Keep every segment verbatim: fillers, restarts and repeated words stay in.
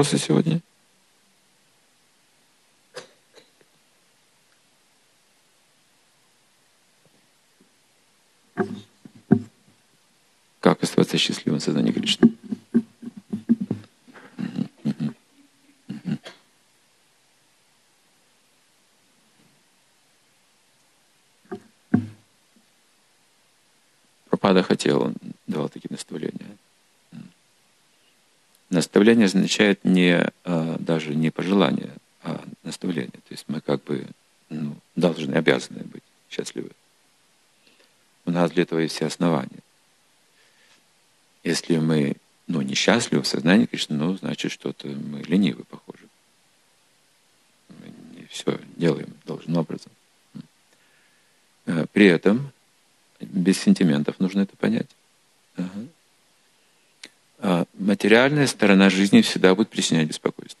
вопросы сегодня? Как оставаться счастливым в сознании Кришны? Прабхупада хотел, он давал такие наставления. Наставление означает не, даже не пожелание, а наставление. То есть мы как бы ну, должны, обязаны быть счастливы. У нас для этого есть все основания. Если мы ну, несчастливы в сознании Кришны, ну, значит, что-то мы ленивы, похоже. Мы не все делаем должным образом. При этом без сентиментов нужно это понять. Ага. А материальная сторона жизни всегда будет причинять беспокойство.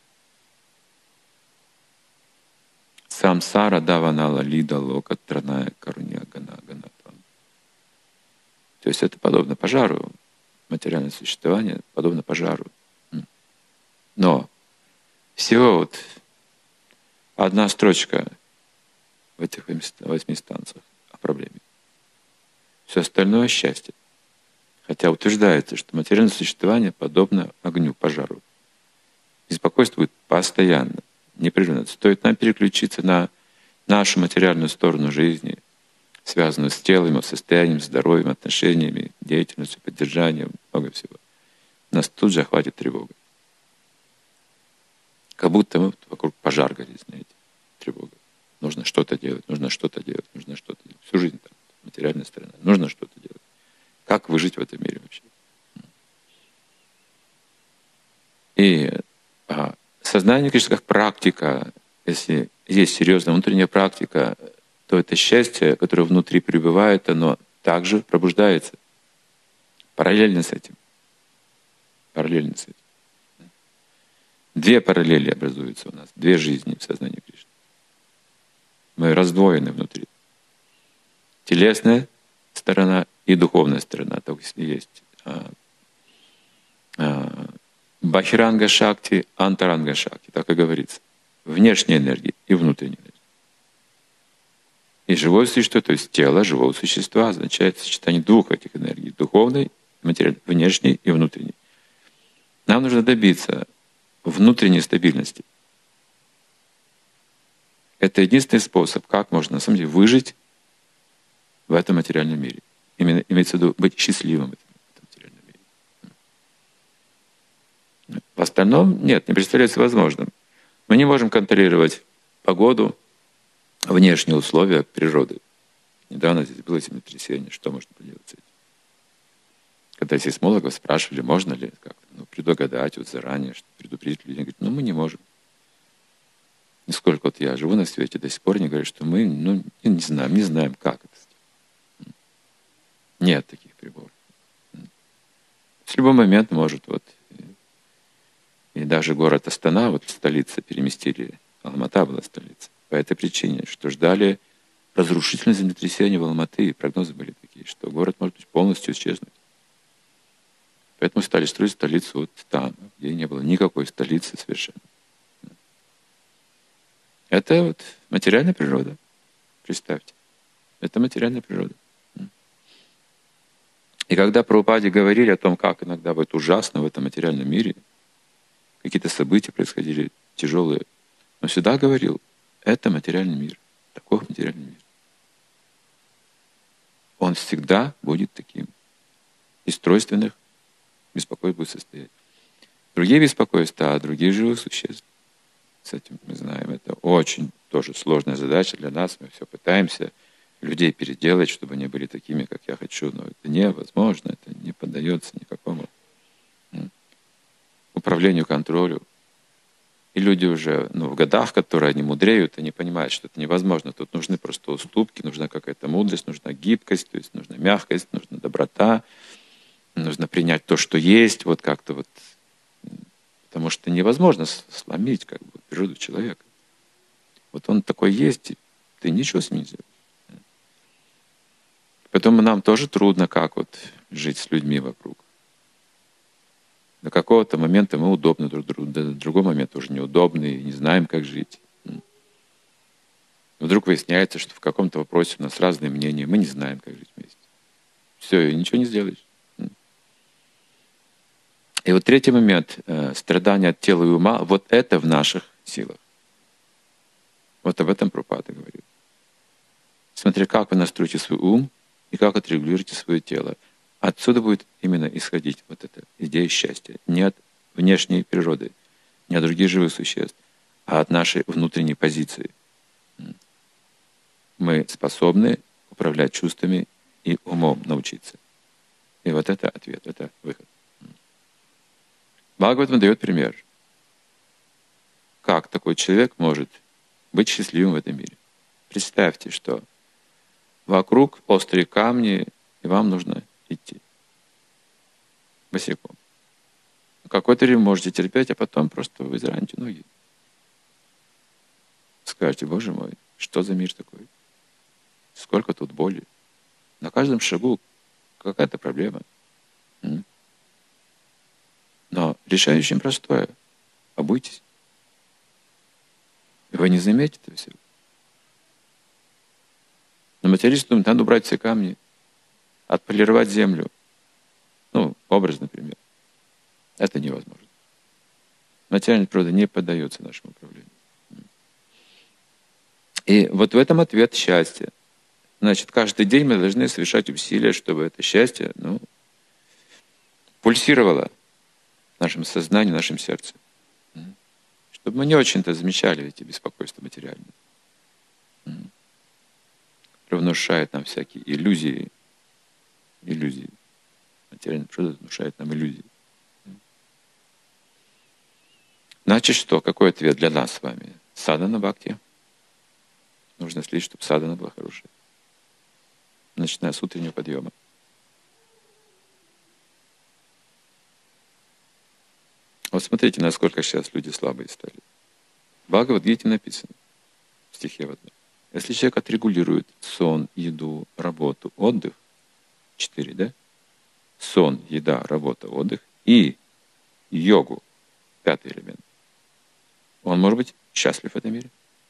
Самсара даванала лида лока траная каруня гана ганатвам. То есть это подобно пожару. Материальное существование подобно пожару. Но всего вот одна строчка в этих восьми станциях о проблеме. Все остальное — счастье. Хотя утверждается, что материальное существование подобно огню, пожару. Беспокойство будет постоянно, непрерывно. Стоит нам переключиться на нашу материальную сторону жизни, связанную с телом, состоянием, здоровьем, отношениями, деятельностью, поддержанием, много всего. Нас тут же охватит тревога. Как будто мы вокруг пожар горит, знаете, тревога. Нужно что-то делать, нужно что-то делать, нужно что-то делать. Всю жизнь там, материальная сторона. Нужно что-то делать. Как выжить в этом мире вообще? И а, сознание, конечно, как практика, если есть серьезная внутренняя практика, то это счастье, которое внутри пребывает, оно также пробуждается. Параллельно с этим. Параллельно с этим. Две параллели образуются у нас, две жизни в сознании Кришны. Мы раздвоены внутри. Телесная сторона и духовная сторона. То есть есть а, а, бахиранга шакти, антаранга шакти, так и говорится. Внешняя энергия и внутренняя энергия. И живое существо, то есть тело живого существа, означает сочетание двух этих энергий. Духовной, материальной, внешней и внутренней. Нам нужно добиться внутренней стабильности. Это единственный способ, как можно на самом деле выжить в этом материальном мире. Именно имеется в виду быть счастливым в этом, в этом материальном мире. В остальном нет, не представляется возможным. Мы не можем контролировать погоду, внешние условия природы. Недавно здесь было землетрясение, что можно поделать с этим? Когда сейсмологов спрашивали, можно ли как-то ну, предугадать вот заранее, предупредить людей, говорят, ну мы не можем. И сколько вот я живу на свете, до сих пор не говорят, что мы ну, не знаем, не знаем, как это. Нет таких приборов. В любой момент может вот и даже город Астана, вот столица, переместили, Алмата была столица, по этой причине, что ждали разрушительное землетрясение в Алматы, и прогнозы были такие, что город может быть полностью исчезнуть. Поэтому стали строить столицу вот там, где не было никакой столицы совершенно. Это вот материальная природа, представьте. Это материальная природа. И когда Прабхупаде говорили о том, как иногда будет ужасно в этом материальном мире, какие-то события происходили тяжелые, он всегда говорил, это материальный мир, таков материальный мир. Он всегда будет таким. Из тройственных беспокойств будет состоять. Другие беспокойства, а другие живых существ. С этим мы знаем, это очень тоже сложная задача для нас. Мы все пытаемся людей переделать, чтобы они были такими, как я хочу, но это невозможно, это не поддается никакому управлению, контролю. И люди уже ну, в годах, которые они мудреют, они понимают, что это невозможно. Тут нужны просто уступки, нужна какая-то мудрость, нужна гибкость, то есть нужна мягкость, нужна доброта, нужно принять то, что есть, вот как-то вот. Потому что невозможно сломить как бы природу человека. Вот он такой есть, и ты ничего с ним не сделаешь. Поэтому нам тоже трудно, как вот жить с людьми вокруг. До какого-то момента мы удобны друг другу, до другого момента уже неудобны, и не знаем, как жить. Вдруг выясняется, что в каком-то вопросе у нас разные мнения, мы не знаем, как жить вместе. Все, и ничего не сделаешь. И вот третий момент, страдания от тела и ума, вот это в наших силах. Вот об этом Прабхупада говорит. Смотря как вы настроите свой ум и как отрегулируете свое тело. Отсюда будет именно исходить вот эта идея счастья. Не от внешней природы, не от других живых существ, а от нашей внутренней позиции. Мы способны управлять чувствами и умом научиться. И вот это ответ, это выход. Бхагаватам дает пример. Как такой человек может быть счастливым в этом мире? Представьте, что вокруг острые камни, и вам нужно идти босиком. Какое-то время можете терпеть, а потом просто вы израните ноги. Скажете: Боже мой, что за мир такой? Сколько тут боли. На каждом шагу какая-то проблема. Но решение очень простое. Обуйтесь. Вы не заметите этого всего. Но материалист думает: надо убрать все камни, отполировать землю. Ну, образ, например. Это невозможно. Материальная природа не поддается нашему управлению. И вот в этом ответ счастья. Значит, каждый день мы должны совершать усилия, чтобы это счастье, ну, пульсировало в нашем сознании, в нашем сердце. Чтобы мы не очень-то замечали эти беспокойства материальные. Внушает нам всякие иллюзии. Иллюзии. Материальная природа внушает нам иллюзии. Значит, что? Какой ответ для нас с вами? Садхана бхакти. Нужно следить, чтобы садхана была хорошая. Начиная с утреннего подъема. Вот смотрите, насколько сейчас люди слабые стали. В Бхагавад-гите написано, в стихе в одном. Если человек отрегулирует сон, еду, работу, отдых, четыре, да? Сон, еда, работа, отдых и йогу, пятый элемент, он может быть счастлив в этом мире.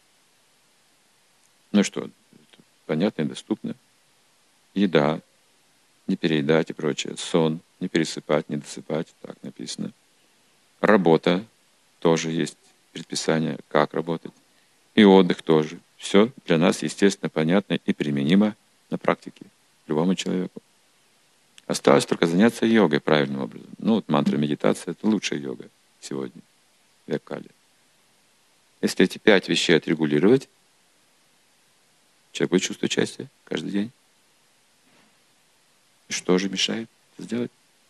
Ну что, понятно и доступно. Еда, не переедать и прочее. Сон, не пересыпать, не досыпать, так написано. Работа, тоже есть предписание, как работать. И отдых тоже. Все для нас, естественно, понятно и применимо на практике любому человеку. Осталось только заняться йогой правильным образом. Ну вот мантра медитация — это лучшая йога сегодня, век Кали. Если эти пять вещей отрегулировать, человек будет чувствовать счастье каждый день. И что же мешает это сделать?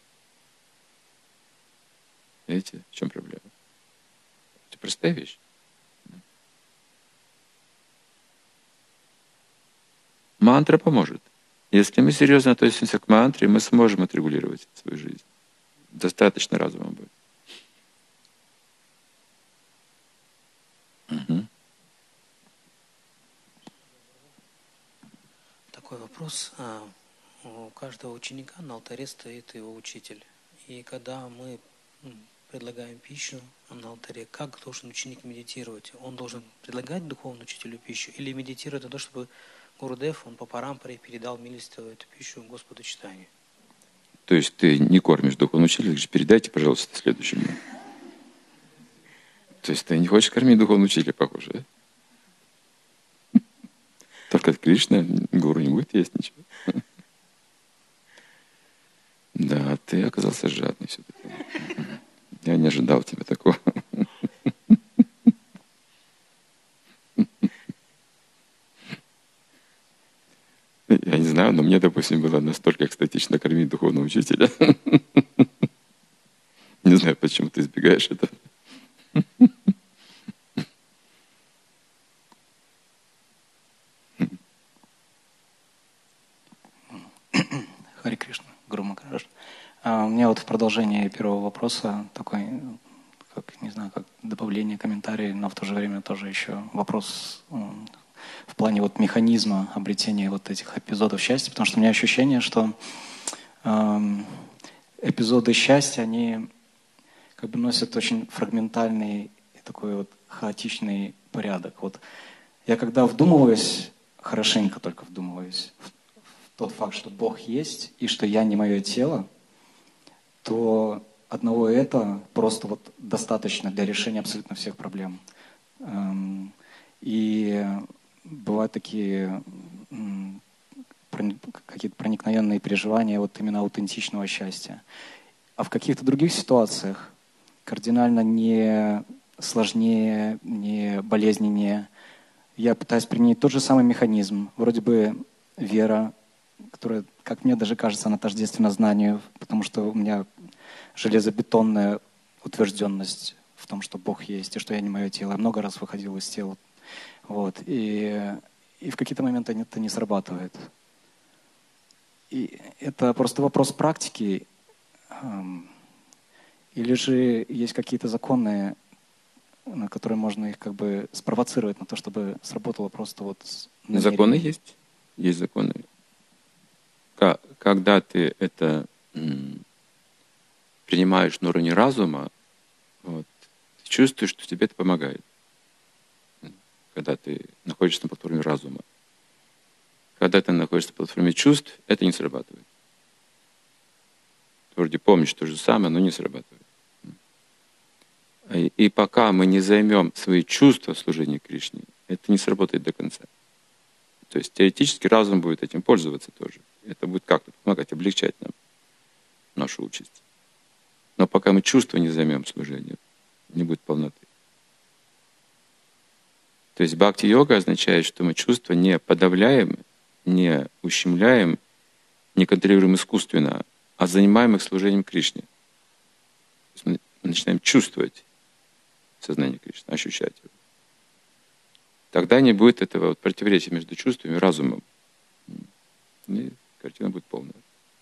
Видите, в чем проблема? Это простая вещь. Мантра поможет. Если мы серьезно относимся к мантре, мы сможем отрегулировать свою жизнь. Достаточно разума будет. Угу. Такой вопрос. У каждого ученика на алтаре стоит его учитель. И когда мы предлагаем пищу на алтаре, как должен ученик медитировать? Он должен предлагать духовному учителю пищу или медитировать на то, чтобы Гурудев, он по парампаре передал милостиво эту пищу Господу Чайтанье? То есть ты не кормишь духовного учителя, говоришь: передайте, пожалуйста, следующему. То есть ты не хочешь кормить духовного учителя, похоже, да? Только Кришна, гуру не будет есть ничего. Да, ты оказался жадный все-таки. Я не ожидал тебя такого. Я не знаю, но мне, допустим, было настолько экстатично кормить духовного учителя. Не знаю, почему ты избегаешь этого. Хари Кришна, Гуру Махарадж. У меня вот в продолжении первого вопроса такой, как, не знаю, как добавление, комментарий, но в то же время тоже еще вопрос в плане вот механизма обретения вот этих эпизодов счастья, потому что у меня ощущение, что э, эпизоды счастья, они как бы носят очень фрагментальный и такой вот хаотичный порядок. Вот я когда вдумываюсь, хорошенько только вдумываюсь в, в тот факт, что Бог есть и что я не мое тело, то одного этого просто вот достаточно для решения абсолютно всех проблем. И бывают такие какие-то проникновенные переживания вот именно аутентичного счастья. А в каких-то других ситуациях кардинально не сложнее, не болезненнее. Я пытаюсь применить тот же самый механизм. Вроде бы вера, которая, как мне даже кажется, она тождественна знанию, потому что у меня железобетонная утвержденность в том, что Бог есть, и что я не мое тело. Я много раз выходил из тела. Вот. И, и в какие-то моменты это не срабатывает. И это просто вопрос практики. Или же есть какие-то законы, на которые можно их как бы спровоцировать на то, чтобы сработало просто вот намерение. Законы есть. Есть законы. Когда ты это принимаешь на уровне разума, вот, ты чувствуешь, что тебе это помогает. Когда ты находишься на платформе разума. Когда ты находишься на платформе чувств, это не срабатывает. Ты вроде помнишь то же самое, но не срабатывает. И, и пока мы не займем свои чувства в служении Кришне, это не сработает до конца. То есть теоретически разум будет этим пользоваться тоже. Это будет как-то помогать, облегчать нам нашу участь. Но пока мы чувства не займем служением, не будет полноты. То есть бхакти-йога означает, что мы чувства не подавляем, не ущемляем, не контролируем искусственно, а занимаем их служением Кришне. То есть мы, мы начинаем чувствовать сознание Кришны, ощущать его. Тогда не будет этого вот противоречия между чувствами и разумом. И картина будет полная.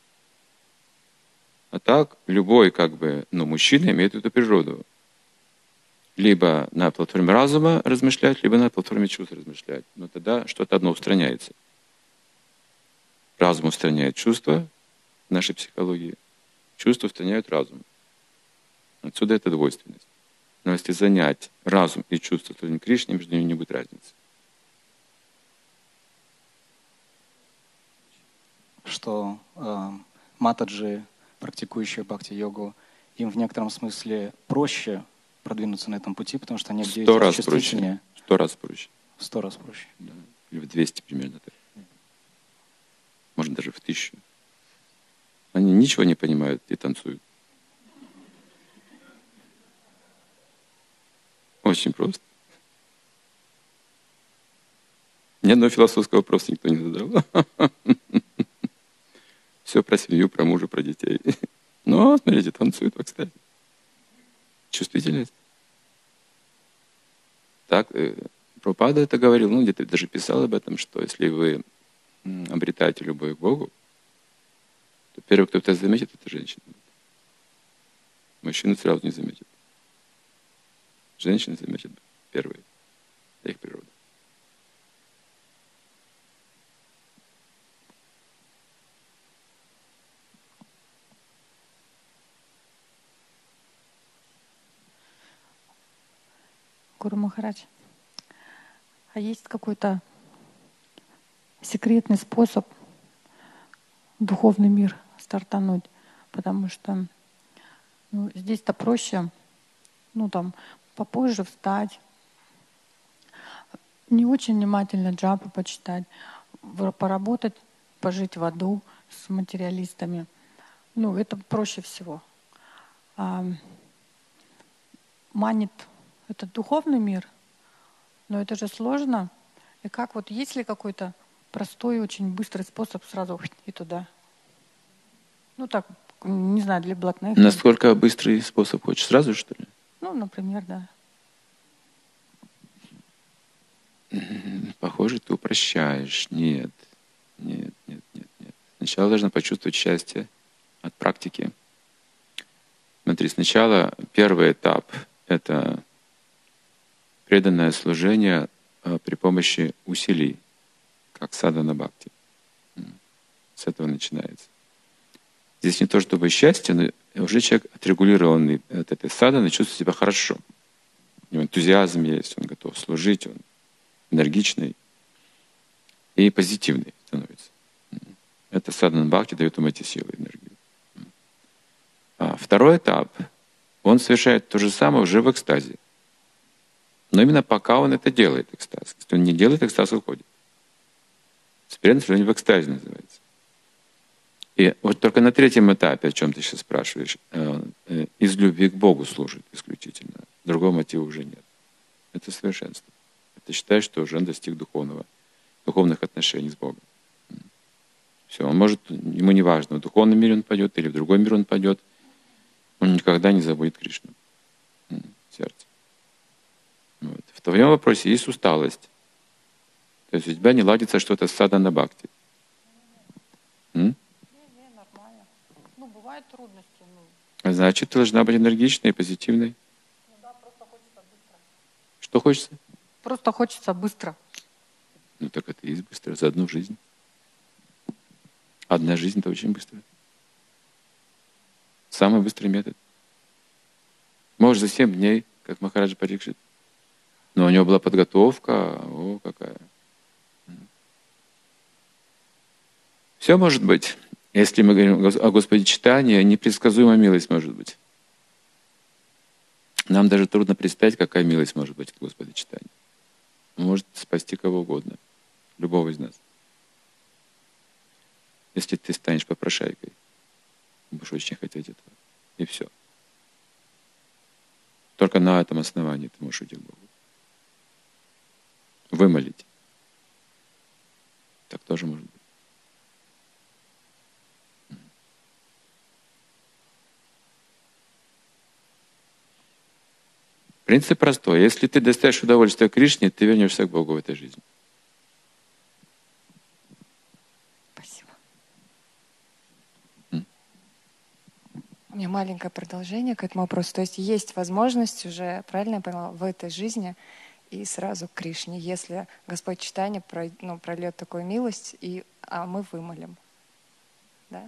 А так, любой как бы, ну, мужчина имеет эту природу. Либо на платформе разума размышлять, либо на платформе чувств размышлять. Но тогда что-то одно устраняется. Разум устраняет чувства в нашей психологии, чувства устраняют разум. Отсюда эта двойственность. Но если занять разум и чувство служением Кришне, между ними не будет разницы. Что э, матаджи, практикующие бхакти-йогу, им в некотором смысле проще продвинуться на этом пути, потому что они в девять раз чувствительнее. Сто раз проще. Сто раз проще. Да. Или в двести примерно так. Может, даже в тысячу. Они ничего не понимают и танцуют. Очень просто. Ни одного философского вопроса никто не задал. Все про семью, про мужа, про детей. Но, смотрите, танцуют, вот, кстати. Чувствительность. Так, Прабхупада это говорил, ну, где-то даже писал об этом, что если вы обретаете любовь к Богу, то первый, кто это заметит, это женщина. Мужчина сразу не заметит. Женщины заметят первые. Это их природа. Гуру Махарадж, а есть какой-то секретный способ в духовный мир стартануть? Потому что ну, здесь-то проще, ну там, попозже встать, не очень внимательно джапу почитать, поработать, пожить в аду с материалистами. Ну, это проще всего. А манит этот духовный мир, но это же сложно. И как вот, есть ли какой-то простой, очень быстрый способ сразу и туда? Ну так, не знаю, для блатных. Насколько быстрый способ хочешь? Сразу, что ли? Ну, например, да. Похоже, ты упрощаешь. Нет, нет, нет, нет, нет. Сначала должна почувствовать счастье от практики. Смотри, сначала первый этап — это преданное служение при помощи усилий, как садхана бхакти. С этого начинается. Здесь не то чтобы счастье, но уже человек отрегулированный от этой садханы, чувствует себя хорошо. У него энтузиазм есть, он готов служить, он энергичный и позитивный становится. Это садхана бхакти дает ему эти силы, энергию. А второй этап, он совершает то же самое уже в экстазе. Но именно пока он это делает, экстаз. Если он не делает, экстаз уходит. Преданное служение в экстазе называется. И вот только на третьем этапе, о чем ты сейчас спрашиваешь, из любви к Богу служит исключительно. Другого мотива уже нет. Это совершенство. Это считает, что уже он достиг духовного, духовных отношений с Богом. Все, он может, ему не важно, в духовном мире он пойдет или в другой мир он пойдет, он никогда не забудет Кришну в сердце. Вот. В твоем вопросе есть усталость. То есть у тебя не ладится что-то с садхана бхакти. М? Ну, бывают трудности. Ну. Значит, ты должна быть энергичной и позитивной. Ну да, просто хочется быстро. Что хочется? Просто хочется быстро. Ну так это и есть быстро, за одну жизнь. Одна жизнь — это очень быстро. Самый быстрый метод. Может, за семь дней, как Махараджа Парикшит. Но у него была подготовка, о, какая. Все может быть. Если мы говорим о Господе читании, непредсказуемая милость может быть. Нам даже трудно представить, какая милость может быть от Господа читания. Он может спасти кого угодно, любого из нас. Если ты станешь попрошайкой, будешь очень хотеть этого. И все. Только на этом основании ты можешь уйти к Богу. Вымолить. Так тоже может быть. Принцип простой. Если ты достаешь удовольствия Кришне, ты вернешься к Богу в этой жизни. Спасибо. М? У меня маленькое продолжение к этому вопросу. То есть есть возможность уже, правильно я поняла, в этой жизни и сразу к Кришне, если Господь читания ну, прольет такую милость, и, а мы вымолим. Да?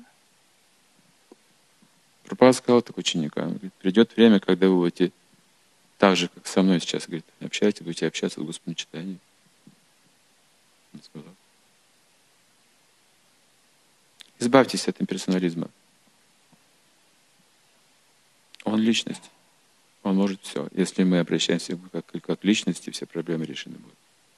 Прабхупада сказал так ученикам. Говорит, придет время, когда вы будете так же, как со мной сейчас, говорит, общаетесь, будете общаться с Господом читанием. Он сказал. Избавьтесь от имперсонализма. Он личность. Он может все. Если мы обращаемся как, как к личности, все проблемы решены будут.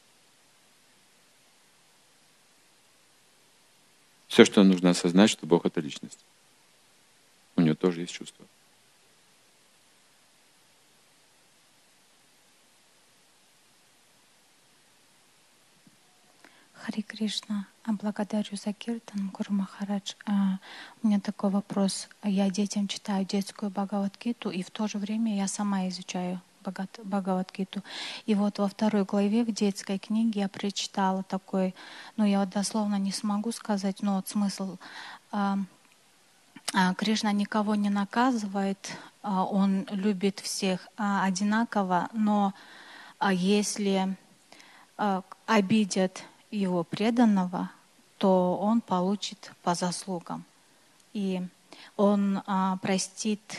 Все, что нужно осознать, что Бог — это личность. У него тоже есть чувства. Хари Кришна, благодарю за киртан, Гуру Махарадж. А, у меня такой вопрос. Я детям читаю детскую Бхагавад-гиту, и в то же время я сама изучаю Бхагавад-гиту. И вот во второй главе в детской книге я прочитала такой, ну я вот дословно не смогу сказать, но вот смысл. А, а, Кришна никого не наказывает, а, он любит всех а, одинаково, но а, если а, обидят его преданного, то он получит по заслугам. И он а, простит,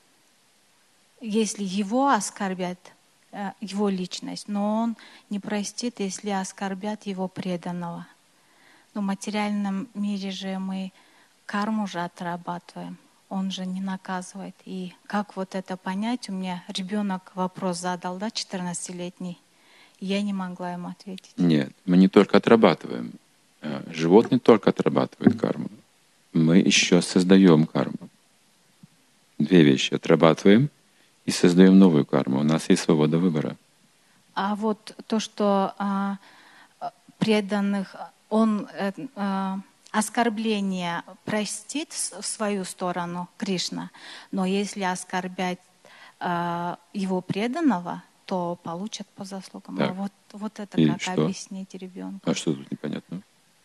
если его оскорбят, а, его личность, но он не простит, если оскорбят его преданного. Но в материальном мире же мы карму же отрабатываем, он же не наказывает. И как вот это понять? У меня ребенок вопрос задал, да, четырнадцатилетний. Я не могла ему ответить. Нет, мы не только отрабатываем. Животные только отрабатывают карму. Мы еще создаем карму. Две вещи. Отрабатываем и создаем новую карму. У нас есть свобода выбора. А вот то, что а, преданных, он а, оскорбление простит в свою сторону Кришна, но если оскорбять а, его преданного, то получат по заслугам. Так. А вот, вот это и как что? Объяснить ребенку? А что тут непонятно?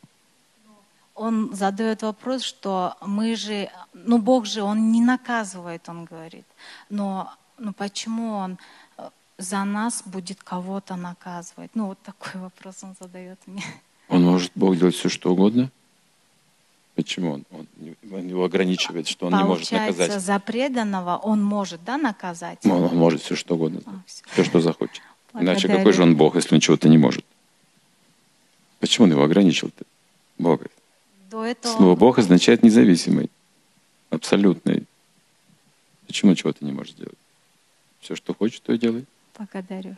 Он задает вопрос, что мы же, ну Бог же, Он не наказывает, Он говорит. Но ну, почему Он за нас будет кого-то наказывать? Ну вот такой вопрос Он задает мне. Он может, Бог, делать все, что угодно? Почему он, он, он его ограничивает, что он не может Получается, наказать? за преданного он может, да, наказать? Он, он может все что угодно, А, всё. все, что захочет. Иначе Благодарю. какой же он Бог, если он чего-то не может? Почему он его ограничил-то? Бога. До этого... Слово Бог означает независимый, абсолютный. Почему чего-то не может сделать? Все, что хочет, то и делает. Благодарю.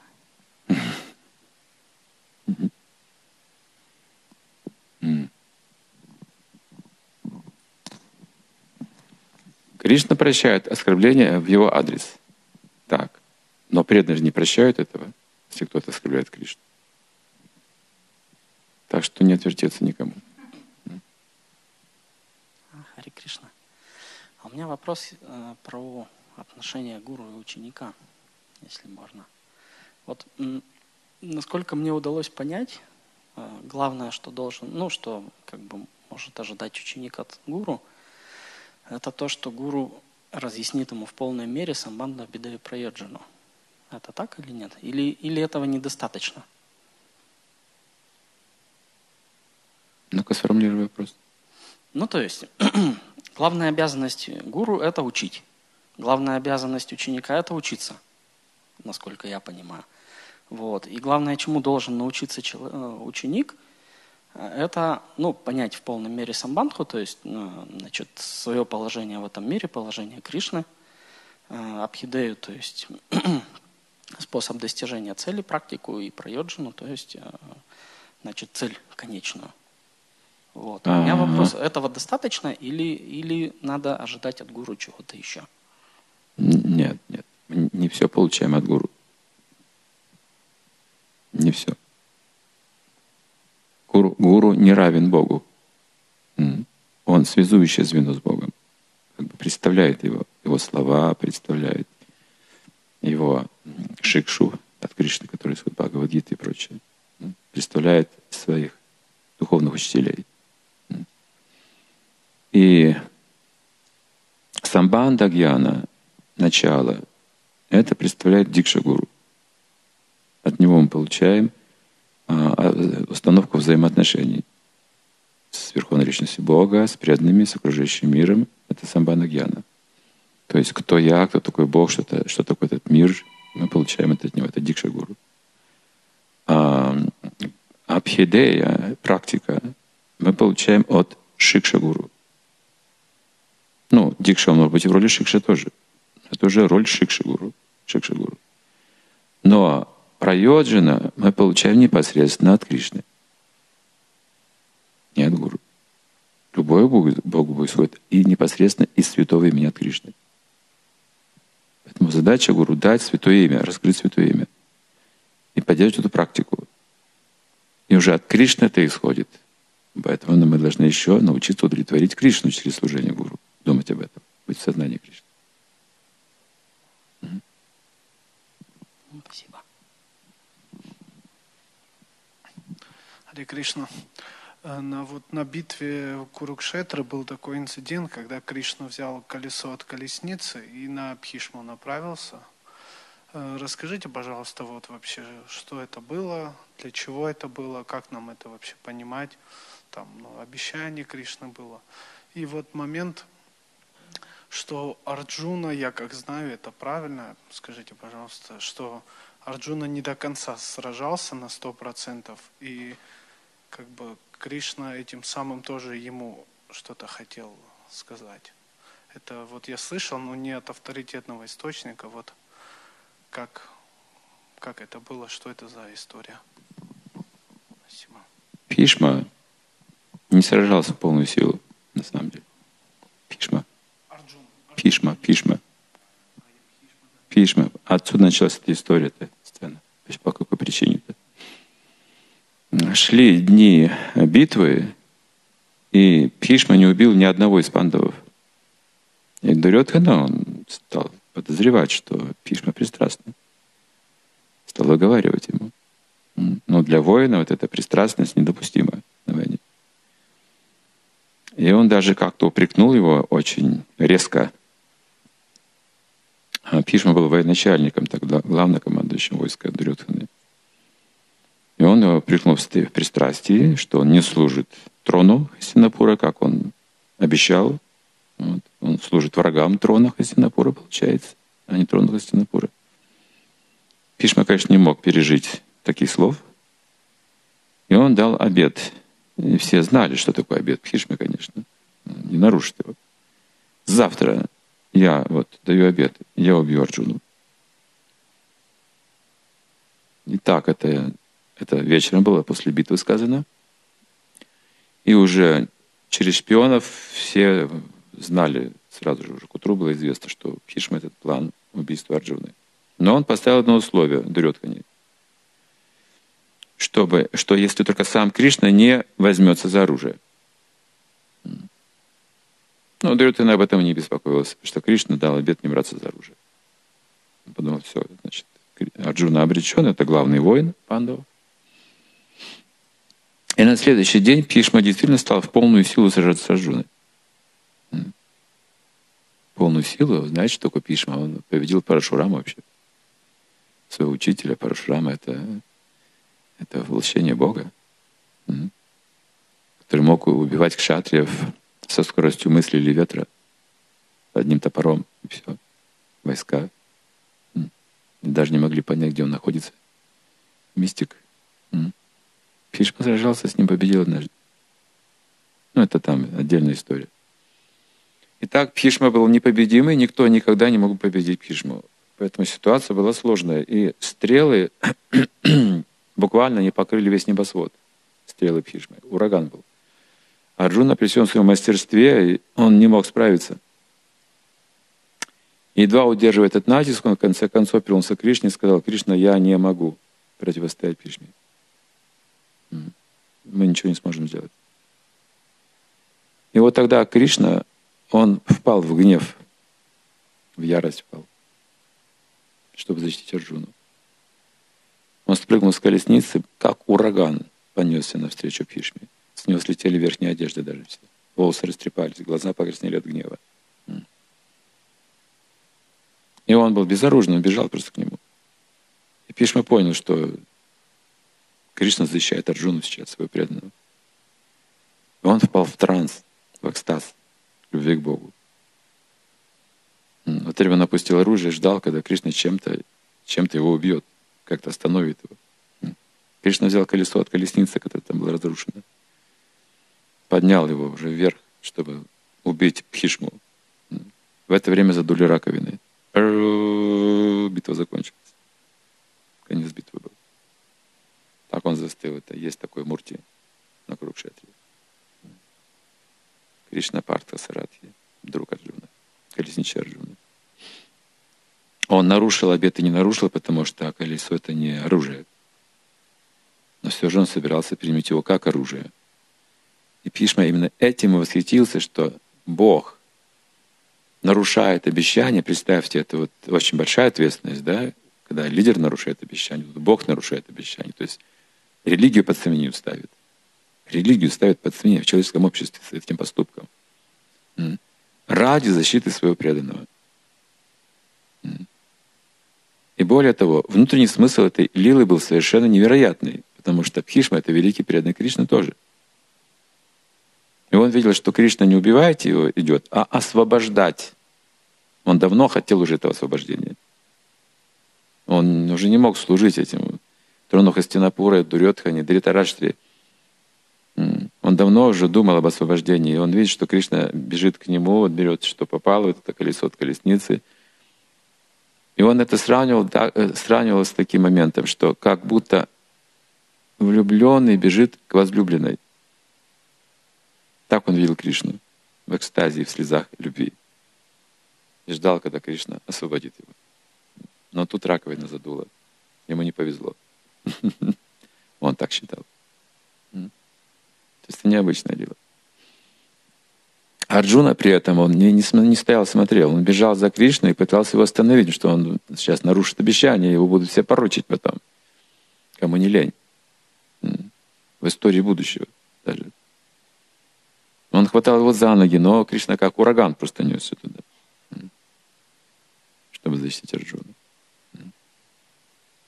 Кришна прощает оскорбления в его адрес. Так. Но преданные же не прощают этого, если кто-то оскорбляет Кришну. Так что не отвертеться никому. Хари Кришна. А у меня вопрос э, про отношения гуру и ученика, если можно. Вот м, насколько мне удалось понять, э, главное, что должен, ну, что как бы может ожидать ученик от гуру, это то, что гуру разъяснит ему в полной мере самбандха бидхая прайоджану. Это так или нет? Или, или этого недостаточно? Ну-ка, сформулируй вопрос. Ну, то есть, главная обязанность гуру – это учить. Главная обязанность ученика – это учиться, насколько я понимаю. Вот. И главное, чему должен научиться ученик, это, ну, понять в полной мере самбандху, то есть, значит, свое положение в этом мире, положение Кришны, абхидею, то есть способ достижения цели, практику и прайоджану, то есть, значит, цель конечную. Вот. У меня вопрос, этого достаточно или, или надо ожидать от гуру чего-то еще? Нет, нет. Мы не все получаем от гуру. Не все. Гуру, гуру не равен Богу. Он связующее звено с Богом. Как бы представляет его, его слова, представляет его шикшу от Кришны, который из Бхагавад-гиты и прочее. Представляет своих духовных учителей. И самбандха гьяна, начало, это представляет дикша-гуру. От него мы получаем а, установку взаимоотношений с Верховной Личностью Бога, с преданными, с окружающим миром. Это самбандха гьяна. То есть кто я, кто такой Бог, что, -то, что такое этот мир, мы получаем это от него. Это дикша-гуру. А абхидея, практика, мы получаем от шикша-гуру. Ну, дикша может быть в роли шикша тоже. Это уже роль шикша-гуру. Шикша-гуру. Но прайоджана мы получаем непосредственно от Кришны. Не от гуру. Любое Богу исходит и непосредственно из святого имени от Кришны. Поэтому задача гуру дать святое имя, раскрыть святое имя. И поддерживать эту практику. И уже от Кришны это исходит. Поэтому мы должны еще научиться удовлетворить Кришну через служение гуру. Думать об этом. Быть в сознании Кришны. Спасибо. Харе Кришна. На, вот, на битве Курукшетры был такой инцидент, когда Кришна взял колесо от колесницы и на Бхишму направился. Расскажите, пожалуйста, вот вообще, что это было, для чего это было, как нам это вообще понимать. Там, ну, обещание Кришны было. И вот момент, что Арджуна, я как знаю, это правильно, скажите, пожалуйста, что Арджуна не до конца сражался на сто процентов, и как бы Кришна этим самым тоже ему что-то хотел сказать. Это вот я слышал, но не от авторитетного источника, вот как, как это было, что это за история. Спасибо. Бхишма не сражался в полную силу, на самом деле. Бхишма. Бхишма, Бхишма. Бхишма. Отсюда началась эта история, эта сцена. По какой причине-то? Шли дни битвы, и Бхишма не убил ни одного из пандавов. И Дурьодхана, он стал подозревать, что Бхишма пристрастный. Стал выговаривать ему. Но для воина вот эта пристрастность недопустима на войне. И он даже как-то упрекнул его очень резко. Бхишма был военачальником, тогда главнокомандующим войска Дурьодханы. И он его упрекнул в пристрастии, что он не служит трону Хастинапура, как он обещал. Вот. Он служит врагам трона Хастинапура, получается, а не трона Хастинапура. Бхишма, конечно, не мог пережить таких слов. И он дал обет. И все знали, что такое обет Бхишмы, конечно. Не нарушит его. Завтра я вот даю обет, я убью Арджуну. И так это, это вечером было, после битвы сказано. И уже через шпионов все знали, сразу же уже к утру было известно, что Бхишма этот план убийства Арджуны. Но он поставил одно условие Дурьодхане, чтобы, что если только сам Кришна не возьмется за оружие. Но Дурьодхана об этом не беспокоился, что Кришна дал обет не браться за оружие. Он подумал, все, значит, Арджуна обречен, это главный воин Пандавов. И на следующий день Бхишма действительно стал в полную силу сражаться с Арджуной. Полную силу, знаете, что такое Бхишма? Он победил Парашурама вообще. Своего учителя Парашурама — это, это воплощение Бога, который мог убивать кшатриев со скоростью мысли или ветра одним топором, и все. Войска даже не могли понять, где он находится. Мистик. Бхишма сражался с ним, победил однажды. Ну, это там отдельная история. Итак, Бхишма был непобедимый, никто никогда не мог победить Бхишму. Поэтому ситуация была сложная. И стрелы буквально не покрыли весь небосвод. Стрелы Бхишмы. Ураган был. Арджуна при всем своем мастерстве, он не мог справиться. Едва удерживая этот натиск, он в конце концов вернулся к Кришне и сказал: Кришна, я не могу противостоять Бхишме. Мы ничего не сможем сделать. И вот тогда Кришна, он впал в гнев, в ярость впал, чтобы защитить Арджуну. Он спрыгнул с колесницы, как ураган, понесся навстречу Бхишме. С него слетели верхние одежды даже все. Волосы растрепались, глаза покраснели от гнева. И он был безоружен, он бежал просто к нему. И Бхишма понял, что Кришна защищает Арджуну сейчас, своего преданного. И он впал в транс, в экстаз, любви к Богу. В это время он опустил оружие и ждал, когда Кришна чем-то, чем-то его убьет, как-то остановит его. Кришна взял колесо от колесницы, которая там была разрушена, поднял его уже вверх, чтобы убить Бхишму. В это время задули раковины. Битва закончилась. Конец битвы был. Так он застыл. Это есть такой мурти на Курукшетре. Кришна Партха Саратхи, друг Арджуна, колесничий Арджуна. Он нарушил обет и не нарушил, потому что колесо — это не оружие. Но все же он собирался применить его как оружие. И Бхишма именно этим и восхитился, что Бог нарушает обещание. Представьте, это вот очень большая ответственность, да? Когда лидер нарушает обещание, Бог нарушает обещание. То есть религию под сомнение ставит. Религию ставит под сомнение в человеческом обществе с этим поступком. Ради защиты своего преданного. И более того, внутренний смысл этой лилы был совершенно невероятный, потому что Бхишма — это великий преданный Кришны тоже. И он видел, что Кришна не убивает его идет, а освобождать. Он давно хотел уже этого освобождения. Он уже не мог служить этим трону Хастинапура, Дурьодхане, Дритараштре. Он давно уже думал об освобождении. И он видит, что Кришна бежит к нему, он берет, что попало, вот это колесо от колесницы. И он это сравнивал, да, сравнивал с таким моментом, что как будто влюбленный бежит к возлюбленной. Так он видел Кришну в экстазе, в слезах любви. И ждал, когда Кришна освободит его. Но тут раковина задула. Ему не повезло. Он так считал. То есть это необычное дело. Арджуна при этом, он не, не, не стоял, смотрел. Он бежал за Кришной и пытался его остановить, что он сейчас нарушит обещание, его будут все порочить потом. Кому не лень. В истории будущего даже. Он хватал его за ноги, но Кришна как ураган просто несся туда, чтобы защитить Арджуну.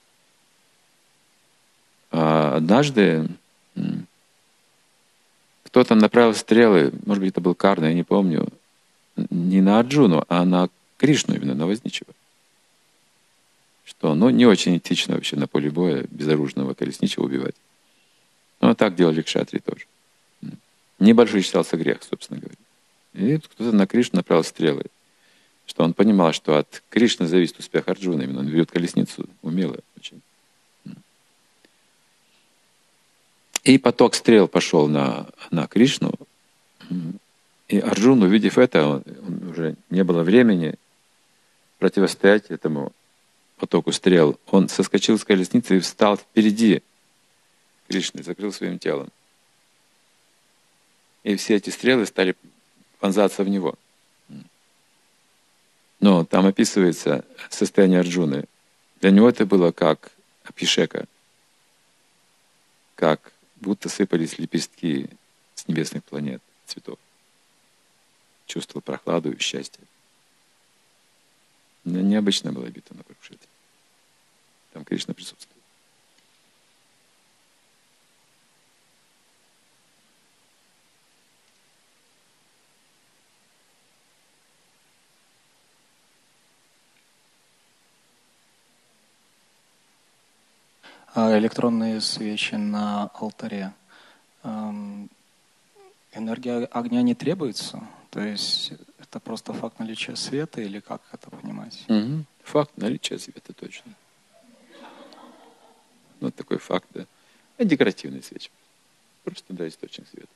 А однажды кто-то направил стрелы, может быть, это был Карна, я не помню, не на Арджуну, а на Кришну, именно на Возничего. Что, ну, не очень этично вообще на поле боя безоружного колесничего убивать. Но так делали кшатрии тоже. Небольшой считался грех, собственно говоря. И кто-то на Кришну направил стрелы, что он понимал, что от Кришны зависит успех Арджуна, именно он ведет колесницу умело очень. И поток стрел пошел на, на Кришну, и Арджун, увидев это, он, он уже не было времени противостоять этому потоку стрел. Он соскочил с колесницы и встал впереди Кришны, закрыл своим телом. И все эти стрелы стали вонзаться в него. Но там описывается состояние Арджуны. Для него это было как абхишека, как будто сыпались лепестки с небесных планет, цветов. Чувствовал прохладу и счастье. Необычная была битва на Курукшетре. Там Кришна присутствует. Электронные свечи на алтаре. Энергия огня не требуется? То есть это просто факт наличия света или как это понимать? Угу. Факт наличия света, точно. Вот такой факт, да. А декоративные свечи. Просто, да, источник света.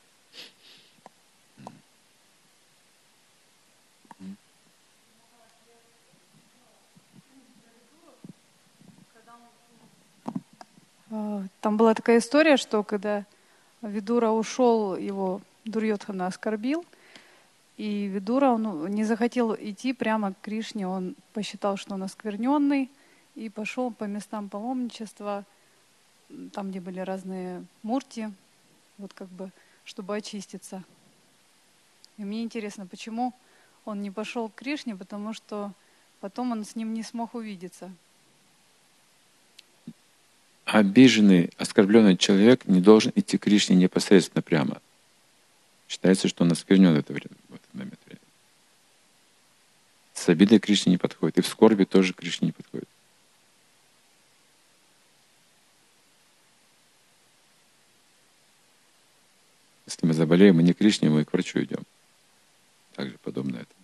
Там была такая история, что когда Видура ушел, его Дурьодхана оскорбил, и Видура он не захотел идти прямо к Кришне, он посчитал, что он оскверненный, и пошел по местам паломничества, там, где были разные мурти, вот как бы, чтобы очиститься. И мне интересно, почему он не пошел к Кришне, потому что потом он с ним не смог увидеться. Обиженный, оскорбленный человек не должен идти к Кришне непосредственно прямо. Считается, что он осквернен в это время, в этот момент времени. С обидой к Кришне не подходит. И в скорби тоже к Кришне не подходит. Если мы заболеем, мы не к Кришне, мы к врачу идем. Также подобно этому.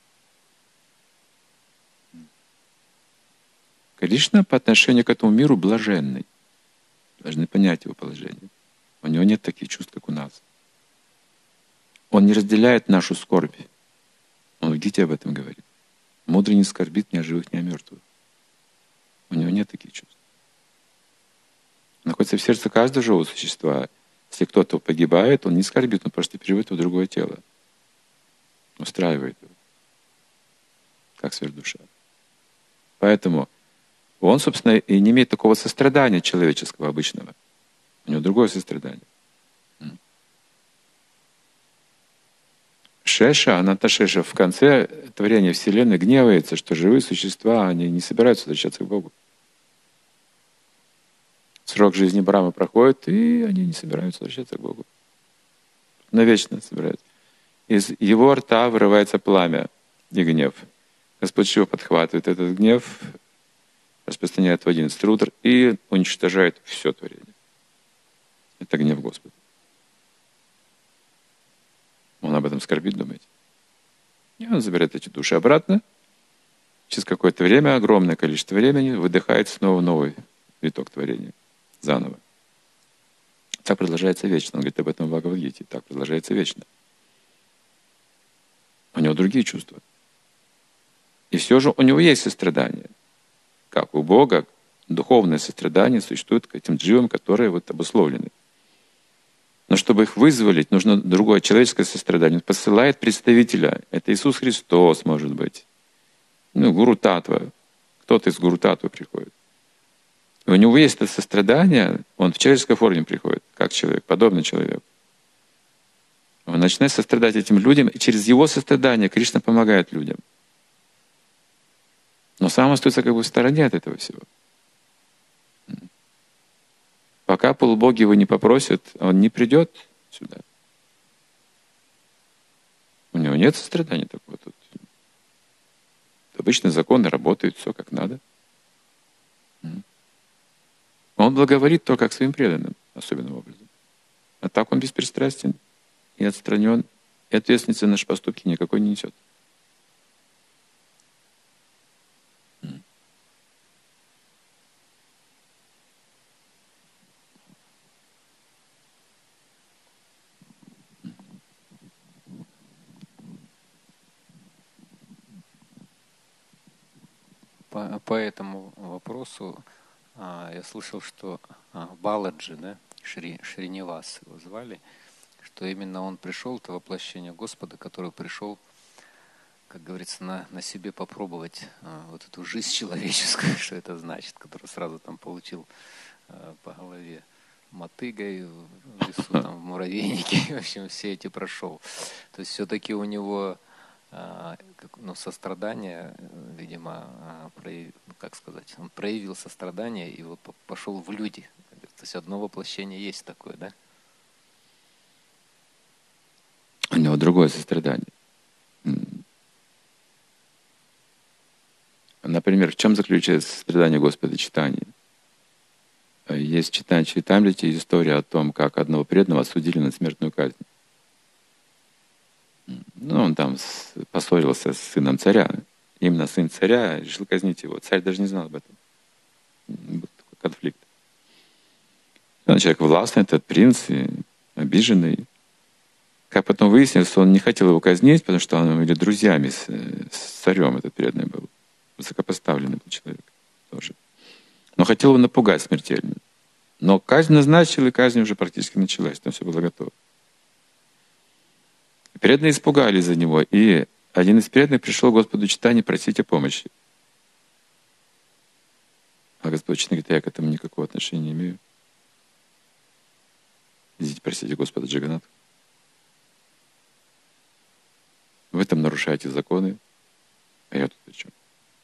Кришна по отношению к этому миру блаженный. Должны понять его положение. У него нет таких чувств, как у нас. Он не разделяет нашу скорбь. Он в Гите об этом говорит. Мудрый не скорбит ни о живых, ни о мертвых. У него нет таких чувств. Он находится в сердце каждого живого существа. Если кто-то погибает, он не скорбит, он просто переводит его в другое тело. Устраивает его. Как сверхдуша. Поэтому он, собственно, и не имеет такого сострадания человеческого обычного. У него другое сострадание. Шеша, Ананташеша в конце творения Вселенной гневается, что живые существа, они не собираются возвращаться к Богу. Срок жизни Брамы проходит, и они не собираются возвращаться к Богу. Навечно собираются. Из его рта вырывается пламя и гнев. Господь Шива подхватывает этот гнев, распространяет в одиннадцатый рудр и уничтожает все творение. Это гнев Господа. Он об этом скорбит, думаете? И он забирает эти души обратно. Через какое-то время, огромное количество времени, выдыхает снова новый виток творения. Заново. Так продолжается вечно. Он говорит об этом в Бхагавад-гите. Так продолжается вечно. У него другие чувства. И все же у него есть сострадание. Как у Бога, духовное сострадание существует к этим дживам, которые вот обусловлены. Но чтобы их вызволить, нужно другое человеческое сострадание. Он посылает представителя. Это Иисус Христос, может быть. Ну, Гуру Татва. Кто-то из Гуру Татвы приходит. И у него есть это сострадание, он в человеческой форме приходит, как человек, подобный человеку. Он начинает сострадать этим людям, и через его сострадание Кришна помогает людям. Но сам остается как бы в стороне от этого всего. Пока полубоги его не попросят, он не придет сюда. нет сострадания такого тут. Обычно законы работают, все как надо. Он благоволит только к своим преданным, особенным образом. А так он беспристрастен и отстранен, и ответственности за наши поступки никакой не несет. По, по этому вопросу а, я слышал, что а, Баладжи, да, Шри, Шринивас его звали, что именно он пришел, это воплощение Господа, который пришел, как говорится, на, на себе попробовать а, вот эту жизнь человеческую, что это значит, который сразу там получил а, по голове мотыгой в лесу, там, в муравейнике, в общем, все эти прошел. То есть все-таки у него ну, сострадание, видимо, прояв... как сказать, он проявил сострадание и вот пошел в люди. То есть одно воплощение есть такое, да? У него другое сострадание. Например, в чем заключается сострадание Господа читания? Есть читание Чайтамрити история о том, как одного преданного осудили на смертную казнь. Ну, он там поссорился с сыном царя. Именно сын царя решил казнить его. Царь даже не знал об этом. Был такой конфликт. Он человек властный, этот принц, и обиженный. Как потом выяснилось, он не хотел его казнить, потому что он были друзьями с, с царем, этот преданный был. Высокопоставленный был человек тоже. Но хотел его напугать смертельно. Но казнь назначил, и казнь уже практически началась. Там все было готово. Преданные испугались за него, и один из преданных пришел к Господу читания просить о помощи. А Господь читание говорит: я к этому никакого отношения не имею. Идите просите Господа Джаганатха. Вы там нарушаете законы, а я тут при чем?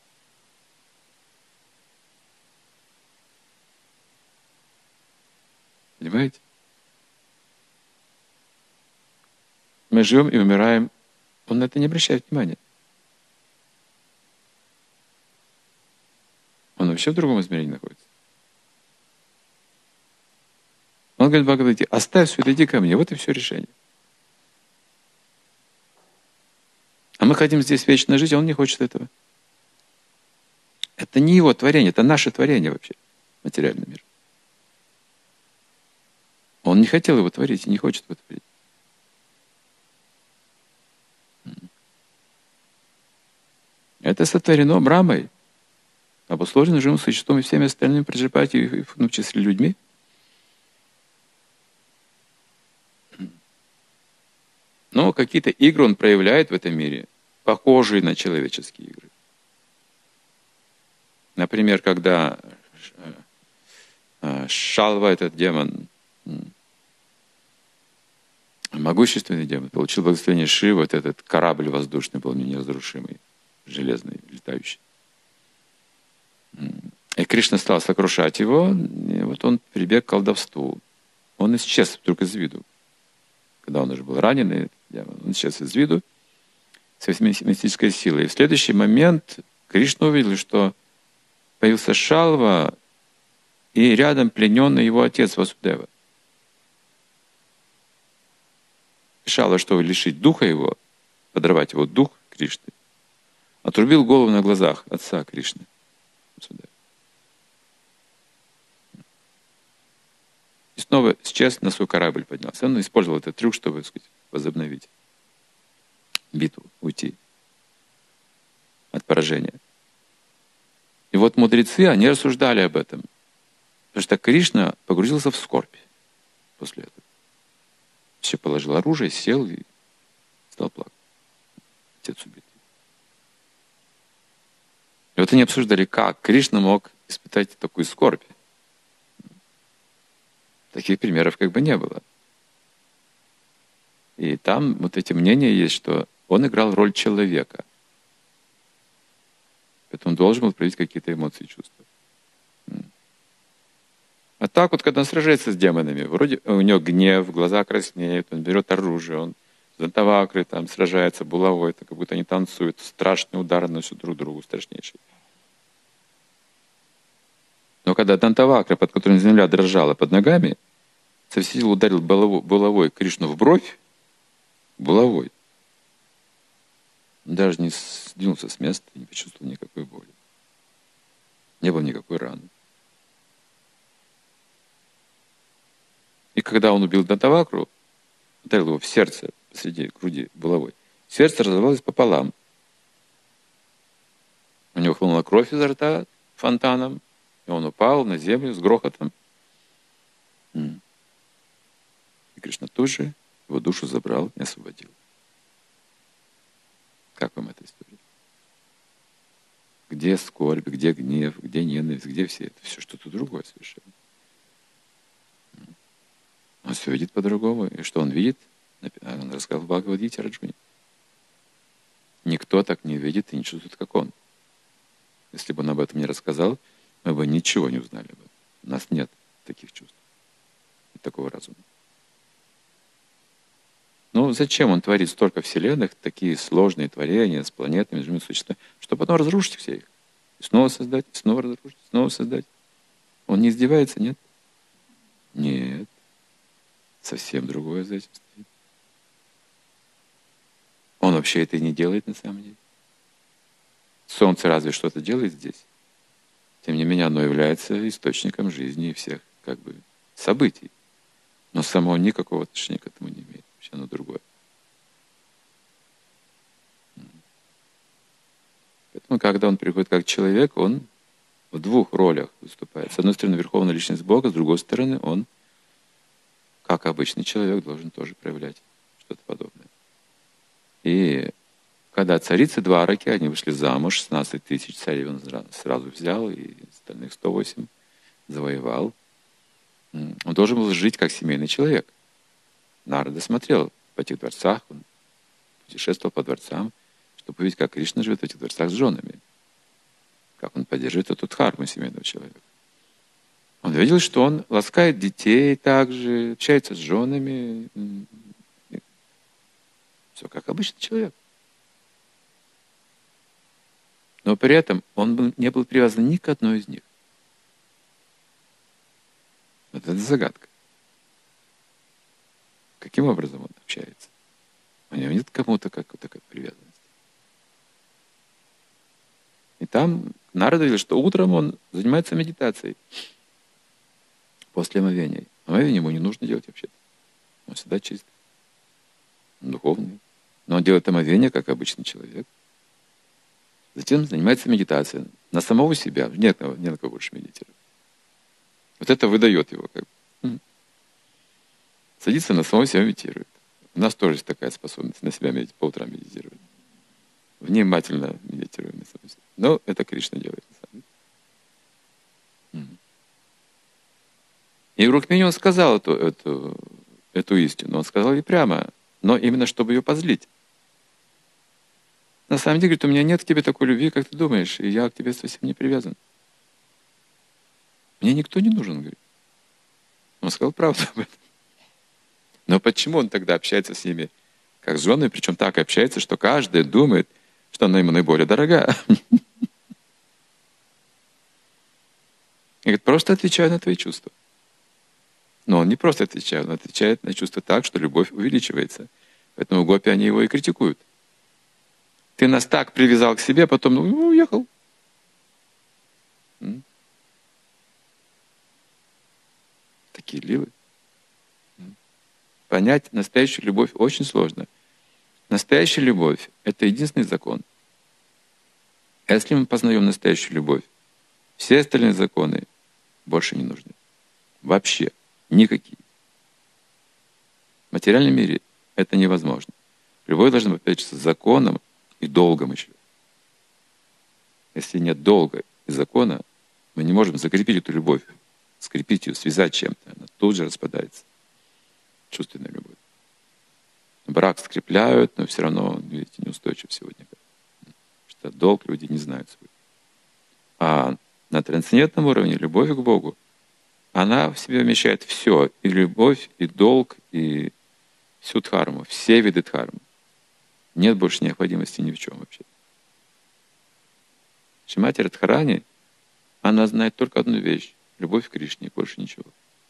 Понимаете? Мы живем и умираем. Он на это не обращает внимания. Он вообще в другом измерении находится. Он говорит Бхагавадгите: оставь все это, иди ко мне. Вот и все решение. А мы хотим здесь вечно жить, а он не хочет этого. Это не его творение, это наше творение вообще, материальный мир. Он не хотел его творить и не хочет его творить. Это сотворено Брамой, обусловлено живым существом и всеми остальными праджапати, ну, в числе людьми. Но какие-то игры он проявляет в этом мире, похожие на человеческие игры. Например, когда Шалва, этот демон, могущественный демон, получил благословение Шивы, вот этот корабль воздушный был неразрушимый, железный, летающий. И Кришна стал сокрушать его, и вот он прибег к колдовству. Он исчез вдруг из виду. Когда он уже был раненый, он исчез из виду с мистической силой. И в следующий момент Кришна увидел, что появился Шалва, и рядом плененный его отец Васудева. Шалва, чтобы лишить духа его, подорвать его дух Кришны, отрубил голову на глазах отца Кришны. И снова исчез, на свой корабль поднялся. Он использовал этот трюк, чтобы, так сказать, возобновить битву, уйти от поражения. И вот мудрецы, они рассуждали об этом. Потому что Кришна погрузился в скорбь после этого. Все положил оружие, сел и стал плакать. Отец убит. И вот они обсуждали, как Кришна мог испытать такую скорбь. Таких примеров как бы не было. И там вот эти мнения есть, что он играл роль человека. Поэтому он должен был проявить какие-то эмоции и чувства. А так вот, когда он сражается с демонами, вроде у него гнев, глаза краснеют, он берет оружие, он Дантавакры там сражаются, булавой, это как будто они танцуют, страшные удары наносят друг другу, страшнейшие. Но когда Дантавакра, под которым земля дрожала под ногами, со всей силы ударил булавой Кришну в бровь, булавой, он даже не сдвинулся с места и не почувствовал никакой боли. Не было никакой раны. И когда он убил Дантавакру, ударил его в сердце, посреди груди булавой, сердце разорвалось пополам. У него хлынула кровь изо рта фонтаном, и он упал на землю с грохотом. И Кришна тут же его душу забрал и освободил. Как вам эта история? Где скорбь, где гнев, где ненависть, где все это? Все что-то другое совершенно. Он все видит по-другому. И что он видит? Он рассказал в Бхагавад-гите Арджуне. Никто так не видит и не чувствует, как он. Если бы он об этом не рассказал, мы бы ничего не узнали бы. У нас нет таких чувств и такого разума. Ну, зачем он творит столько вселенных, такие сложные творения с планетами, с живыми существами, чтобы потом разрушить все их? И снова создать, и снова разрушить, и снова создать. Он не издевается, нет? Нет. Совсем другое за этим стоит. Он вообще это и не делает на самом деле. Солнце разве что-то делает здесь? Тем не менее, оно является источником жизни и всех как бы событий. Но само никакого отношения к этому не имеет. Вообще оно другое. Поэтому, когда он приходит как человек, он в двух ролях выступает. С одной стороны, верховная личность Бога, с другой стороны, он, как обычный человек, должен тоже проявлять что-то подобное. И когда царицы Двараки, они вышли замуж, шестнадцать тысяч царей он сразу взял, и остальных сто восемь завоевал. Он должен был жить как семейный человек. Нарада смотрел в этих дворцах, он путешествовал по дворцам, чтобы увидеть, как Кришна живет в этих дворцах с женами, как он поддерживает эту дхарму семейного человека. Он видел, что он ласкает детей также, общается с женами. Все как обычный человек. Но при этом он не был привязан ни к одной из них. Вот это загадка. Каким образом он общается? У него нет к кому-то какой-то привязанности. И там Нарада видел, что утром он занимается медитацией после омовения. Омовение ему не нужно делать вообще-то. Он всегда чист. Он духовный. Но он делает омовение, как обычный человек. Затем занимается медитацией на самого себя. Нет, не на кого больше медитировать. Вот это выдает его. Как бы. Садится на самого себя, медитирует. У нас тоже есть такая способность на себя медитировать, по утрам медитировать. Внимательно медитируем на самого себя. Но это Кришна делает на самом деле. И Рукмини он сказал эту, эту, эту истину. Он сказал ей прямо, но именно чтобы ее позлить. На самом деле, говорит, у меня нет к тебе такой любви, как ты думаешь, и я к тебе совсем не привязан. Мне никто не нужен, говорит. Он сказал правду об этом. Но почему он тогда общается с ними как с женой, причем так общается, что каждый думает, что она ему наиболее дорога? И говорит, просто отвечаю на твои чувства. Но он не просто отвечает, он отвечает на чувства так, что любовь увеличивается. Поэтому гопи, они его и критикуют. Ты нас так привязал к себе, потом ну, уехал. М? Такие лилы. М? Понять настоящую любовь очень сложно. Настоящая любовь — это единственный закон. А если мы познаем настоящую любовь, все остальные законы больше не нужны. Вообще. Никакие. В материальном мире это невозможно. Любовь должна подчиняться законам и долгом еще. Если нет долга и закона, мы не можем закрепить эту любовь, скрепить ее, связать чем-то. Она тут же распадается. Чувственная любовь. Брак скрепляют, но все равно, видите, неустойчив сегодня. Потому что долг люди не знают свой. А на трансцендентном уровне любовь к Богу, она в себе вмещает все. И любовь, и долг, и всю дхарму, все виды дхармы. Нет больше необходимости ни в чем вообще. Шримати Радхарани, она знает только одну вещь — любовь к Кришне, больше ничего.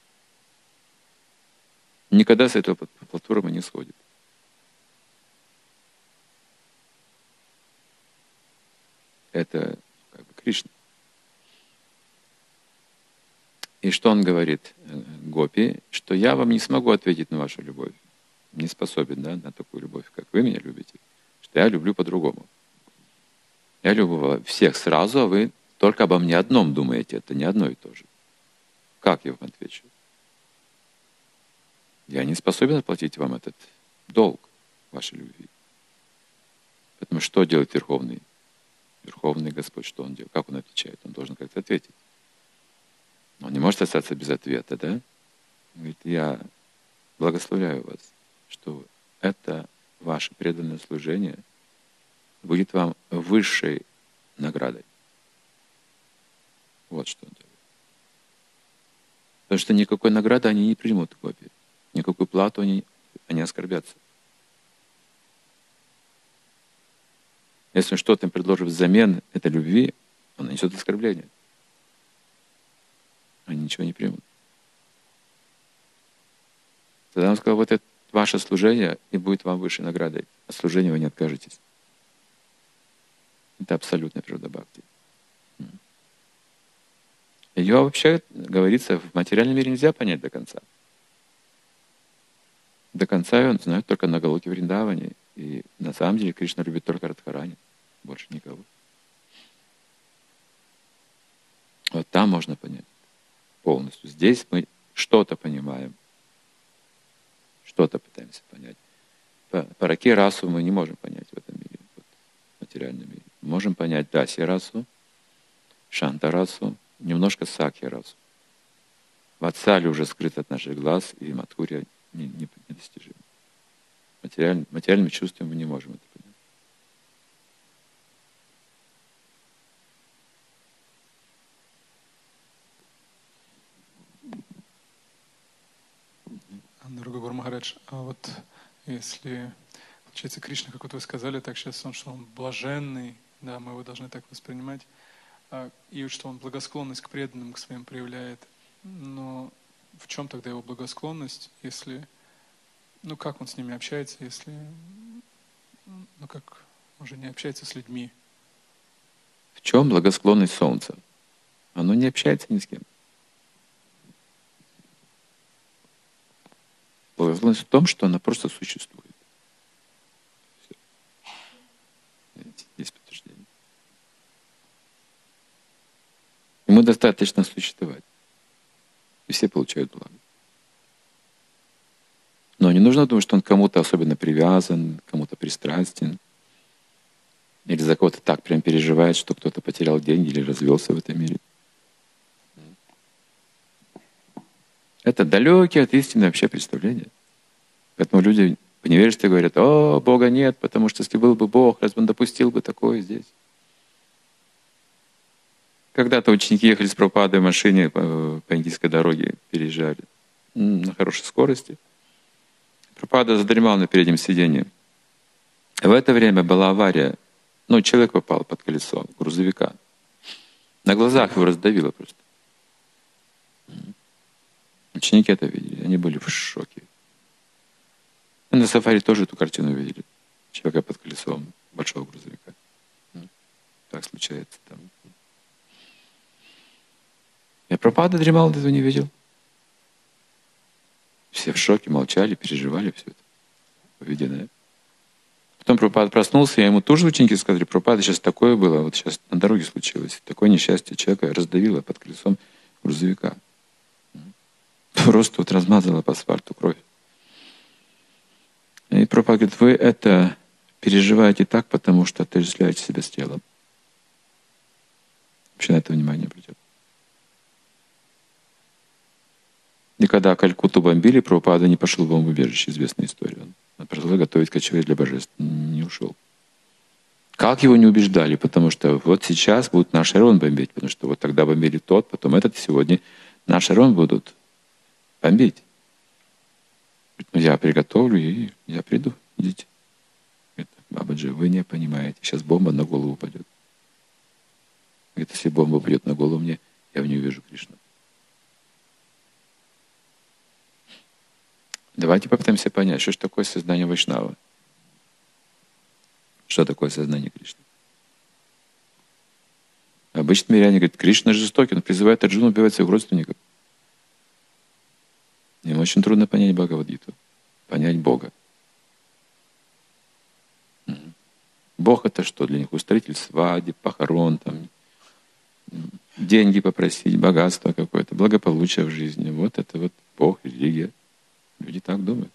Никогда с этого платформы не сходит. Это как бы Кришна. И что он говорит Гопи? Что я вам не смогу ответить на вашу любовь. Не способен, да, на такую любовь, как вы меня любите. Что я люблю по-другому. Я люблю всех сразу, а вы только обо мне одном думаете. Это не одно и то же. Как я вам отвечу? Я не способен оплатить вам этот долг вашей любви. Поэтому что делает Верховный? Верховный Господь, что Он делает? Как Он отвечает? Он должен как-то ответить. Он не может остаться без ответа, да? Он говорит, я благословляю вас, что это ваше преданное служение будет вам высшей наградой. Вот что Он делает. Потому что никакой награды они не примут в Гопи. Никакую плату они, они оскорбятся. Если он что-то им предложит взамен этой любви, он нанесет оскорбление. Они ничего не примут. Тогда он сказал, вот это ваше служение и будет вам высшей наградой. От служения вы не откажетесь. Это абсолютная природа бхакти. Ее вообще, говорится, в материальном мире нельзя понять до конца. До конца он знает только на Галоке Вриндаване. И на самом деле Кришна любит только Радхарани, больше никого. Вот там можно понять полностью. Здесь мы что-то понимаем, что-то пытаемся понять. Параки расу мы не можем понять в этом мире, вот, в материальном мире. Можем понять даси расу, шанта расу, немножко сакья расу. Ватсали уже скрыт от наших глаз, и Мадхурья не, не, недостижим. Материаль, материальными чувствами мы не можем это понять. Дорогой Гуру Махарадж, а вот если, получается, Кришна, как вот вы сказали, так сейчас он, что он блаженный, да, мы его должны так воспринимать, и что он благосклонность к преданным, к своим проявляет, но в чем тогда его благосклонность, если, ну как он с ними общается, если, ну как уже не общается с людьми? В чем благосклонность Солнца? Оно не общается ни с кем. Благосклонность в том, что она просто существует. Все. Есть подтверждение. Ему достаточно существовать. И все получают благо. Но не нужно думать, что он к кому-то особенно привязан, кому-то пристрастен. Или за кого-то так прям переживает, что кто-то потерял деньги или развелся в этом мире. Это далекие от истины вообще представления. Поэтому люди в невежестве говорят, о, Бога нет, потому что если был бы Бог, разве он допустил бы такое здесь? Когда-то ученики ехали с Прабхупадой в машине по, по индийской дороге, переезжали на хорошей скорости. Прабхупада задремал на переднем сиденье. В это время была авария. Ну, человек попал под колесо грузовика. На глазах его раздавило просто. Ученики это видели, они были в шоке. И на сафари тоже эту картину видели. Человека под колесом большого грузовика. Так случается там. Я Прабхупада дремал, этого не видел. Все в шоке, молчали, переживали все это. Увиденное. Потом Прабхупада проснулся, и ему тоже ученики сказали, Прабхупада, сейчас такое было, вот сейчас на дороге случилось. Такое несчастье, человека раздавило под колесом грузовика. Просто вот размазала по асфальту кровь. И Прабхупада говорит, вы это переживаете так, потому что отождествляете себя с телом. Вообще на это внимание обратите. И когда Калькутту бомбили, Прабхупада не пошел в бомбоубежище, известная история. Он продолжал готовить кочевья для божеств, не ушел. Как его не убеждали? Потому что вот сейчас будут наш Арон бомбить, потому что вот тогда бомбили тот, потом этот, сегодня наш Арон будут бомбить. Я приготовлю, и я приду. Идите. Говорит, Бабаджи, вы не понимаете, сейчас бомба на голову упадет. Говорит, если бомба упадет на голову мне, я в нее увижу Кришну. Давайте попытаемся понять, что же такое сознание Вайшнава. Что такое сознание Кришны? Обычно миряне говорят, Кришна жестокий, он призывает Арджуну убивать своих родственников. Им очень трудно понять Бхагавад-гиту, понять Бога. Бог это что для них? Устроитель свадеб, похорон, там, деньги попросить, богатство какое-то, благополучие в жизни. Вот это вот Бог, религия. Люди так думают.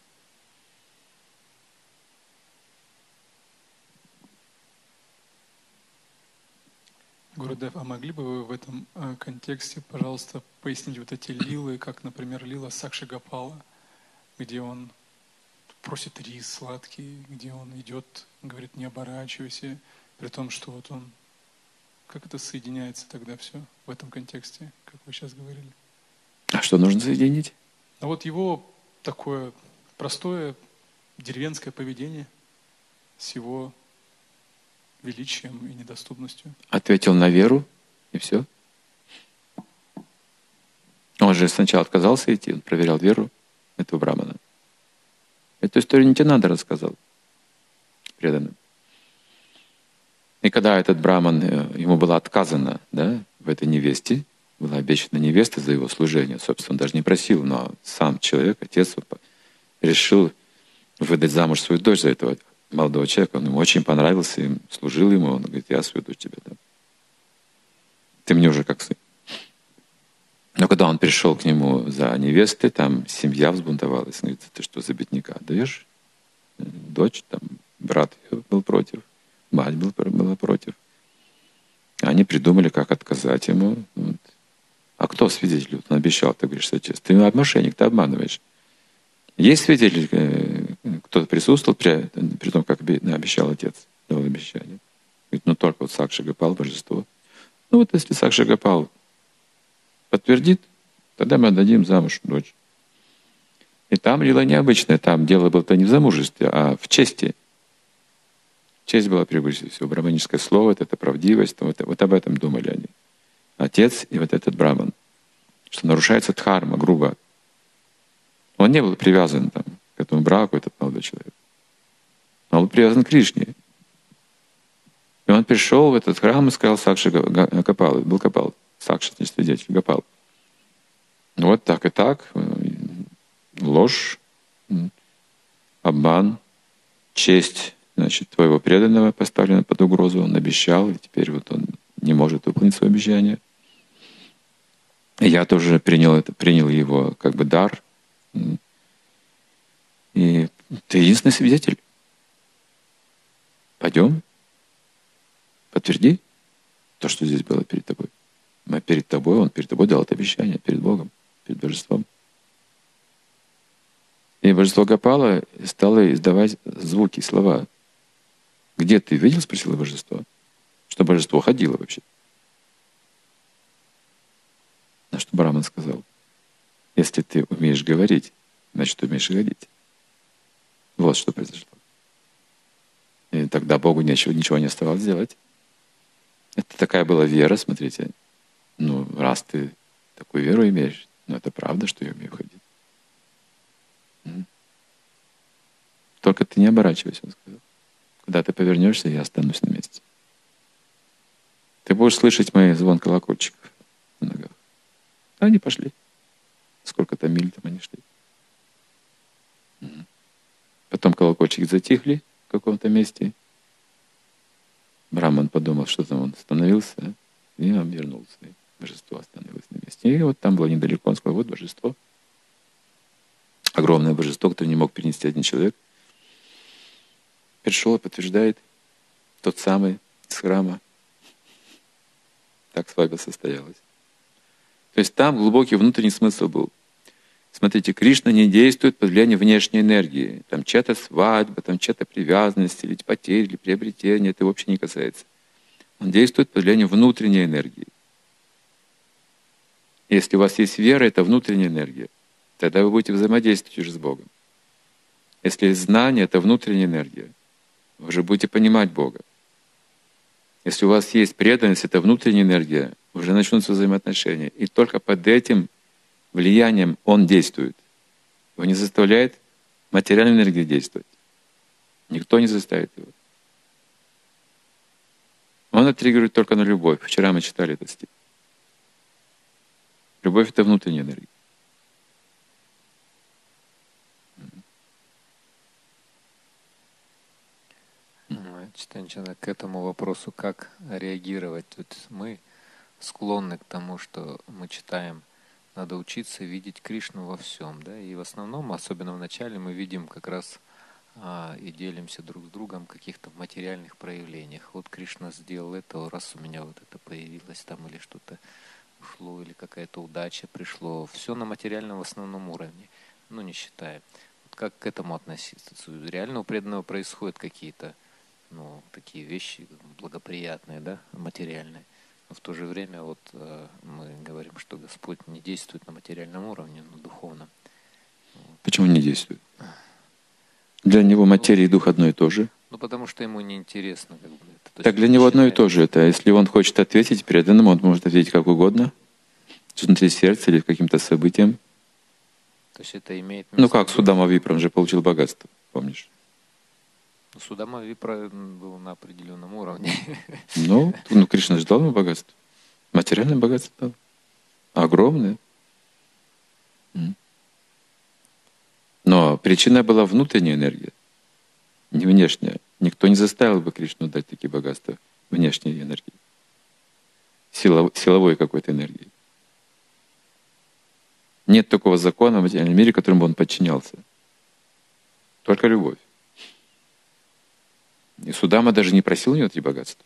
Гурудев, а могли бы вы в этом э, контексте, пожалуйста, пояснить вот эти лилы, как, например, лила Сакши Гопала, где он просит рис сладкий, где он идет, говорит, не оборачивайся, при том, что вот он... Как это соединяется тогда все в этом контексте, как вы сейчас говорили? А что нужно соединить? А вот его такое простое деревенское поведение с его величием и недоступностью. Ответил на веру, и все. Он же сначала отказался идти, он проверял веру этого брамана. Эту историю не тебе надо рассказал преданным. И когда этот браман, ему было отказано, да, в этой невесте, была обещана невеста за его служение, собственно, он даже не просил, но сам человек, отец, решил выдать замуж свою дочь за этого молодого человека. Он ему очень понравился, им служил ему, он говорит, я свою дочь тебе дам. Ты мне уже как сын. Но когда он пришел к нему за невестой, там семья взбунтовалась. Он говорит, ты что, за бедняка даешь? Дочь, там, брат ее был против, мать был, была против. Они придумали, как отказать ему. Вот. А кто свидетель? Он обещал, ты говоришь, отец. Ты мошенник, ты обманываешь. Есть свидетель, кто-то присутствовал при, при том, как обещал отец, давал обещание. Говорит, ну только вот Сакши Гопал, божество. Ну вот если Сакши Гопал подтвердит, тогда мы отдадим замуж дочь. И там лила необычная, там дело было-то не в замужестве, а в чести. Честь была превыше всего. Браманическое слово, это, это правдивость, вот, вот об этом думали они. Отец и вот этот браман. Что нарушается дхарма грубо. Он не был привязан там, к этому браку, этот молодой человек. Он был привязан к Кришне. И он пришел в этот храм и сказал Сакши Гопал, был Гопал, Сакши, свидетель, Гопал. Вот так и так, ложь, обман, честь, значит, твоего преданного поставлена под угрозу, он обещал, и теперь вот он не может выполнить свое обещание. И я тоже принял, это, принял его как бы дар. И ты единственный свидетель. Пойдем, подтверди то, что здесь было перед тобой. Мы перед тобой, он перед тобой дал это обещание, перед Богом, перед божеством. И божество Гопала стало издавать звуки, слова. Где ты видел, спросило божество, что божество ходило вообще? На что Браман сказал, если ты умеешь говорить, значит, ты умеешь ходить. Вот что произошло. И тогда Богу ничего, ничего не оставалось делать. Это такая была вера, смотрите. Ну, раз ты такую веру имеешь, ну, это правда, что я умею ходить. Только ты не оборачивайся, он сказал. Когда ты повернешься, я останусь на месте. Ты будешь слышать мои звон колокольчиков на ногах. Они пошли. Сколько-то миль там они шли. Потом колокольчики затихли в каком-то месте. Браман подумал, что там он остановился, и он вернулся. И божество остановилось на месте. И вот там было недалеко. Он сказал, вот божество. Огромное божество, которое не мог перенести один человек. Пришел и подтверждает тот самый из храма. Так свадьба состоялась. То есть там глубокий внутренний смысл был. Смотрите, Кришна не действует под влиянием внешней энергии. Там чья-то свадьба, там чья-то привязанность, или потеря, или приобретение. Это вообще не касается. Он действует под влиянием внутренней энергии. Если у вас есть вера, это внутренняя энергия. Тогда вы будете взаимодействовать уже с Богом. Если знание — это внутренняя энергия, вы же будете понимать Бога. Если у вас есть преданность, это внутренняя энергия, уже начнутся взаимоотношения. И только под этим влиянием Он действует. Его не заставляет материальная энергия действовать. Никто не заставит его. Он отреагирует только на любовь. Вчера мы читали этот стих. Любовь — это внутренняя энергия. К этому вопросу, как реагировать? Вот мы склонны к тому, что мы читаем, надо учиться видеть Кришну во всем, да, и в основном, особенно в начале, мы видим как раз а, и делимся друг с другом в каких-то материальных проявлениях. Вот Кришна сделал это, раз у меня вот это появилось там, или что-то ушло, или какая-то удача пришло. Все на материальном в основном уровне, ну не считая. Вот как к этому относиться? Реально у преданного происходят какие-то ну, такие вещи благоприятные, да, материальные. Но в то же время вот э, мы говорим, что Господь не действует на материальном уровне, но духовном. Почему не действует? Для Него материя и дух одно и то же. Ну, потому что Ему неинтересно. Как бы, это. Так для Него одно и то же это. Если Он хочет ответить преданному, Он может ответить как угодно, внутри сердца или каким-то событием. То есть это имеет... Ну как Судама Випра, он же получил богатство, помнишь? Судама Випра был на определенном уровне. Ну, ну Кришна же дал ему богатство. Материальное богатство дал. Огромное. Но причина была внутренняя энергия, не внешняя. Никто не заставил бы Кришну дать такие богатства внешней энергии. Силов, силовой какой-то энергии. Нет такого закона в материальном мире, которому бы он подчинялся. Только любовь. И Судама даже не просил у него эти богатства.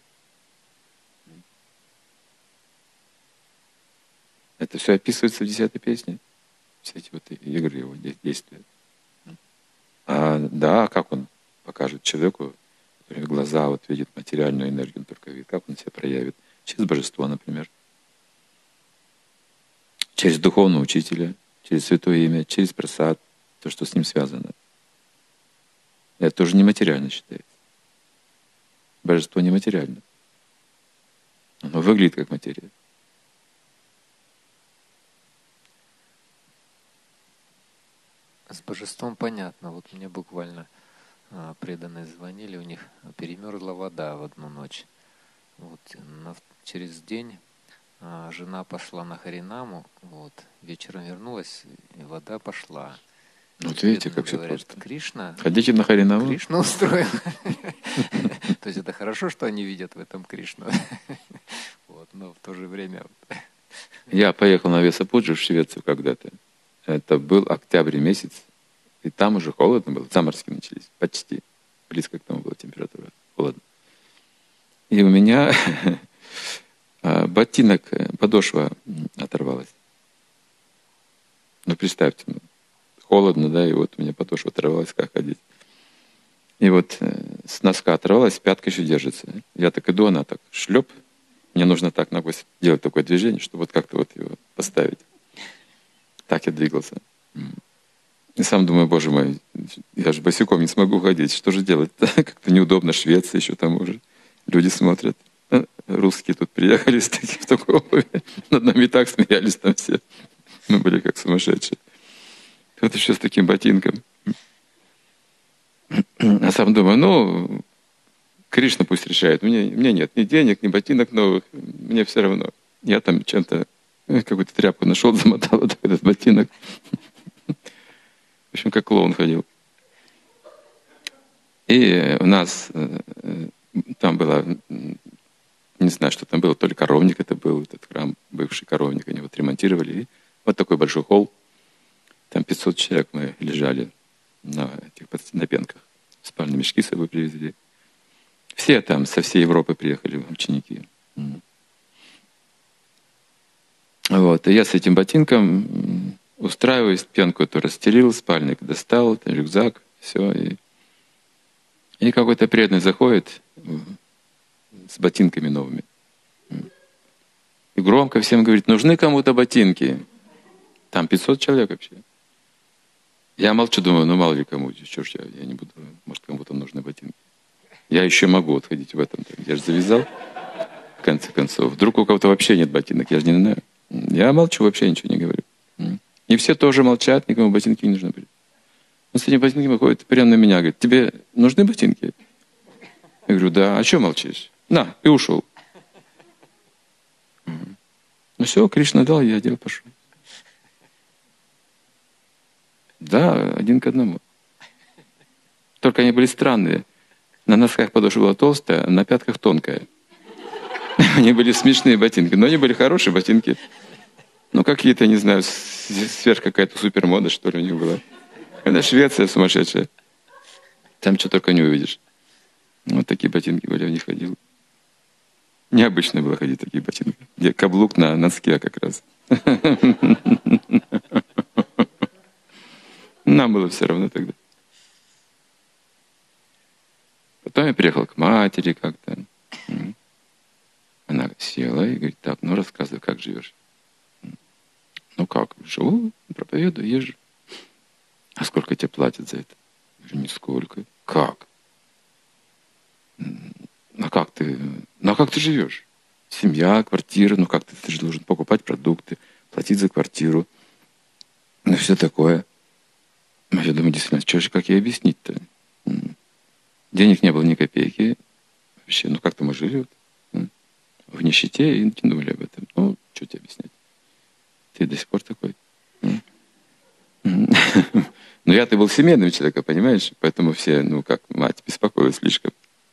Это все описывается в десятой песне. Все эти вот игры его действия. А да, как он покажет человеку, который глаза вот видит материальную энергию, он только видит, как он себя проявит? Через божество, например. Через духовного учителя, через святое имя, через прасад, то, что с ним связано. Это тоже нематериально считается. Божество нематериально. Оно выглядит как материя. С божеством понятно. Вот мне буквально а, преданные звонили, у них перемерзла вода в одну ночь. Вот, на, через день а, жена пошла на Харинаму, вот, вечером вернулась, и вода пошла. Вот видите, как все говорят, просто. Кришна, Ходите на Харинаму. Кришна устроил. То есть это хорошо, что они видят в этом Кришну. Но в то же время... Я поехал на Весапуджи в Швецию когда-то. Это был октябрь месяц. И там уже холодно было. Заморозки начались. Почти. Близко к тому была температура. Холодно. И у меня ботинок, подошва оторвалась. Ну, представьте, холодно, да, и вот у меня подошва оторвалась, как ходить. И вот с носка оторвалась, пятка еще держится. Я так иду, она так шлеп. Мне нужно так ногой делать такое движение, чтобы вот как-то вот его поставить. Так я двигался. И сам думаю, боже мой, я же босиком не смогу ходить. Что же делать? Как-то неудобно, Швеция еще там уже. Люди смотрят. Русские тут приехали с таким, в такой обуви. Над нами и так смеялись там все. Мы были как сумасшедшие. Вот еще с таким ботинком. А сам думаю, ну, Кришна пусть решает. Мне, мне нет ни денег, ни ботинок новых. Мне все равно. Я там чем-то, какую-то тряпку нашел, замотал вот этот ботинок. В общем, как клоун ходил. И у нас там было, не знаю, что там было, то ли коровник это был, этот храм, бывший коровник, они вот ремонтировали. И вот такой большой холл. Там пятьсот человек мы лежали на этих на пенках. Спальные мешки с собой привезли. Все там со всей Европы приехали ученики. Вот. И я с этим ботинком устраиваюсь, пенку эту расстелил, спальник достал, рюкзак, все. И, и какой-то преданный заходит с ботинками новыми. И громко всем говорит, нужны кому-то ботинки. Там пятьсот человек вообще. Я молчу, думаю, ну мало ли кому, что ж я, я не буду, может кому-то нужны ботинки. Я еще могу отходить в этом. Я же завязал, в конце концов. Вдруг у кого-то вообще нет ботинок, я же не знаю. Я молчу, вообще ничего не говорю. И все тоже молчат, никому ботинки не нужны были. Он с этими ботинками выходит прямо на меня, говорит, тебе нужны ботинки? Я говорю, да, а что молчишь? На, и ушел. Ну все, Кришна дал, я одел, пошел. Да, один к одному. Только они были странные. На носках подошва была толстая, а на пятках тонкая. Они были смешные ботинки, но они были хорошие ботинки. Ну, какие-то, не знаю, сверх какая-то супермода, что ли, у них была. Это Швеция сумасшедшая. Там что только не увидишь. Вот такие ботинки были, в них ходил. Необычно было ходить в такие ботинки. Где каблук на носке как раз. Нам было все равно тогда. Потом я приехал к матери как-то. Она села и говорит, так, ну рассказывай, как живешь. Ну как, живу, проповедую, езжу. А сколько тебе платят за это? Я говорю, нисколько. Как? А как ты, ну а как ты живешь? Семья, квартира, ну как ты, ты же должен покупать продукты, платить за квартиру. Ну все такое. Я думаю, действительно, что же, как ей объяснить-то? Денег не было ни копейки. Вообще, ну как-то мы жили вот, в нищете и не думали об этом. Ну, что тебе объяснять? Ты до сих пор такой. Но я-то был семейным человеком, понимаешь? Поэтому все, ну как, мать беспокоилась слишком.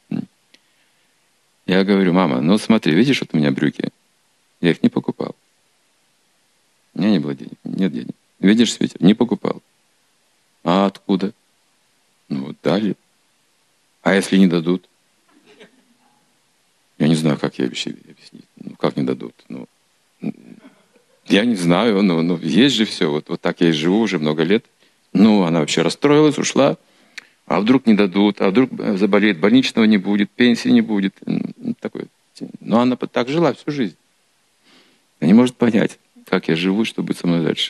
Я говорю, мама, ну смотри, видишь, вот у меня брюки. Я их не покупал. У меня не было денег, нет денег. Видишь, свитер? Не покупал. А откуда? Ну вот дали. А если не дадут? Я не знаю, как я объяснить. Ну как не дадут? Ну, я не знаю, но, но есть же все. Вот, вот так я и живу уже много лет. Ну, она вообще расстроилась, ушла. А вдруг не дадут, а вдруг заболеет, больничного не будет, пенсии не будет. Такой. Но она так жила всю жизнь. Она не может понять, как я живу, что будет со мной дальше.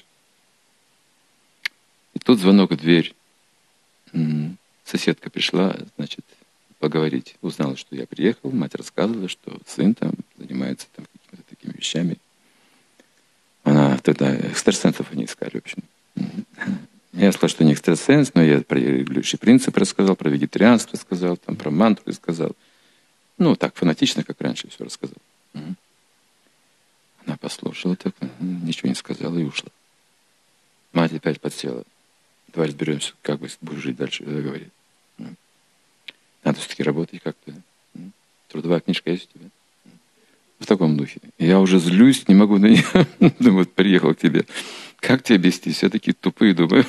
И тут звонок в дверь. Соседка пришла, значит, поговорить. Узнала, что я приехал, мать рассказывала, что сын там занимается там какими-то такими вещами. Она тогда экстрасенсов они искали, в общем. Я сказал, что не экстрасенс, но я про регулирующий принцип рассказал, про вегетарианство рассказал, там, про мантру рассказал. Ну, так, фанатично, как раньше, все рассказал. Она послушала так, ничего не сказала и ушла. Мать опять подсела. Давай разберемся, как бы будешь жить дальше, говорит. Надо все-таки работать как-то. Трудовая книжка есть у тебя? В таком духе. Я уже злюсь, не могу на нее. Думаю, вот приехал к тебе. Как тебе объяснить? Все такие тупые, думаю.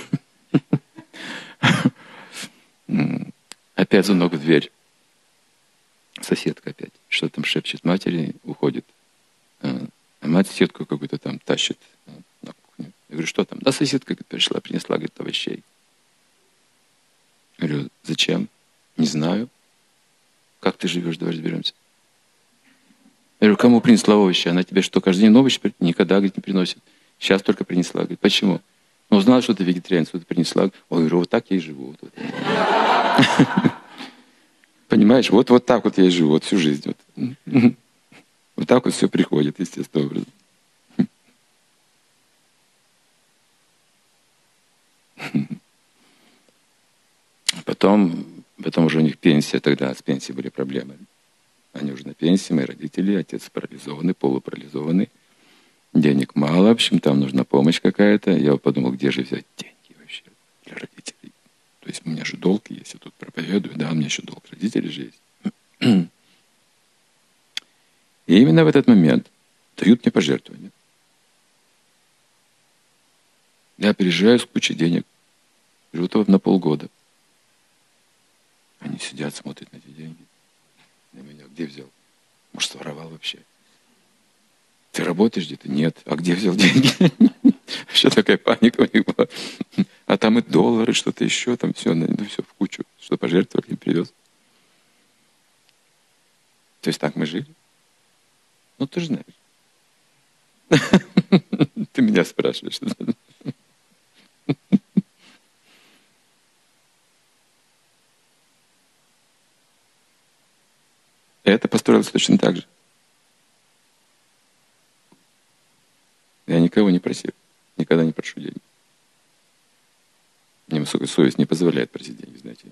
Опять звонок в дверь. Соседка опять. Что там шепчет матери, уходит. А мать соседку какую-то там тащит на кухню. Я говорю, что там? Да соседка пришла, принесла, говорит, овощей. Я говорю, зачем? Не знаю. Как ты живешь? Давай разберемся. Я говорю, кому принесла овощи? Она тебе что, каждый день овощи? Никогда, говорит, не приносит. Сейчас только принесла. Говорит, почему? Ну, узнала, что ты вегетарианец, что ты принесла. Ой, говорю, вот так я и живу. Вот, вот. Понимаешь, вот, вот так вот я и живу, вот всю жизнь. Вот, вот так вот все приходит, естественным образом. Потом, потом уже у них пенсия, тогда с пенсией были проблемы. Они уже на пенсии, мои родители, отец парализованный, полупарализованный. Денег мало, в общем, там нужна помощь какая-то. Я подумал, где же взять деньги вообще для родителей. То есть у меня же долг есть, я тут проповедую, да, у меня еще долг родителей же есть. И именно в этот момент дают мне пожертвования. Я приезжаю с кучей денег, живу там на полгода. Они сидят, смотрят на эти деньги. На меня, где взял? Может, своровал вообще? Ты работаешь где-то? Нет. А где взял деньги? Вообще такая паника у них была. А там и доллары, что-то еще, там все, ну все в кучу. Что пожертвовали, им привез. То есть так мы жили? Ну, ты же знаешь. Ты меня спрашиваешь. Это построилось точно так же. Я никого не просил. Никогда не прошу денег. Мне высокая совесть не позволяет просить деньги, знаете.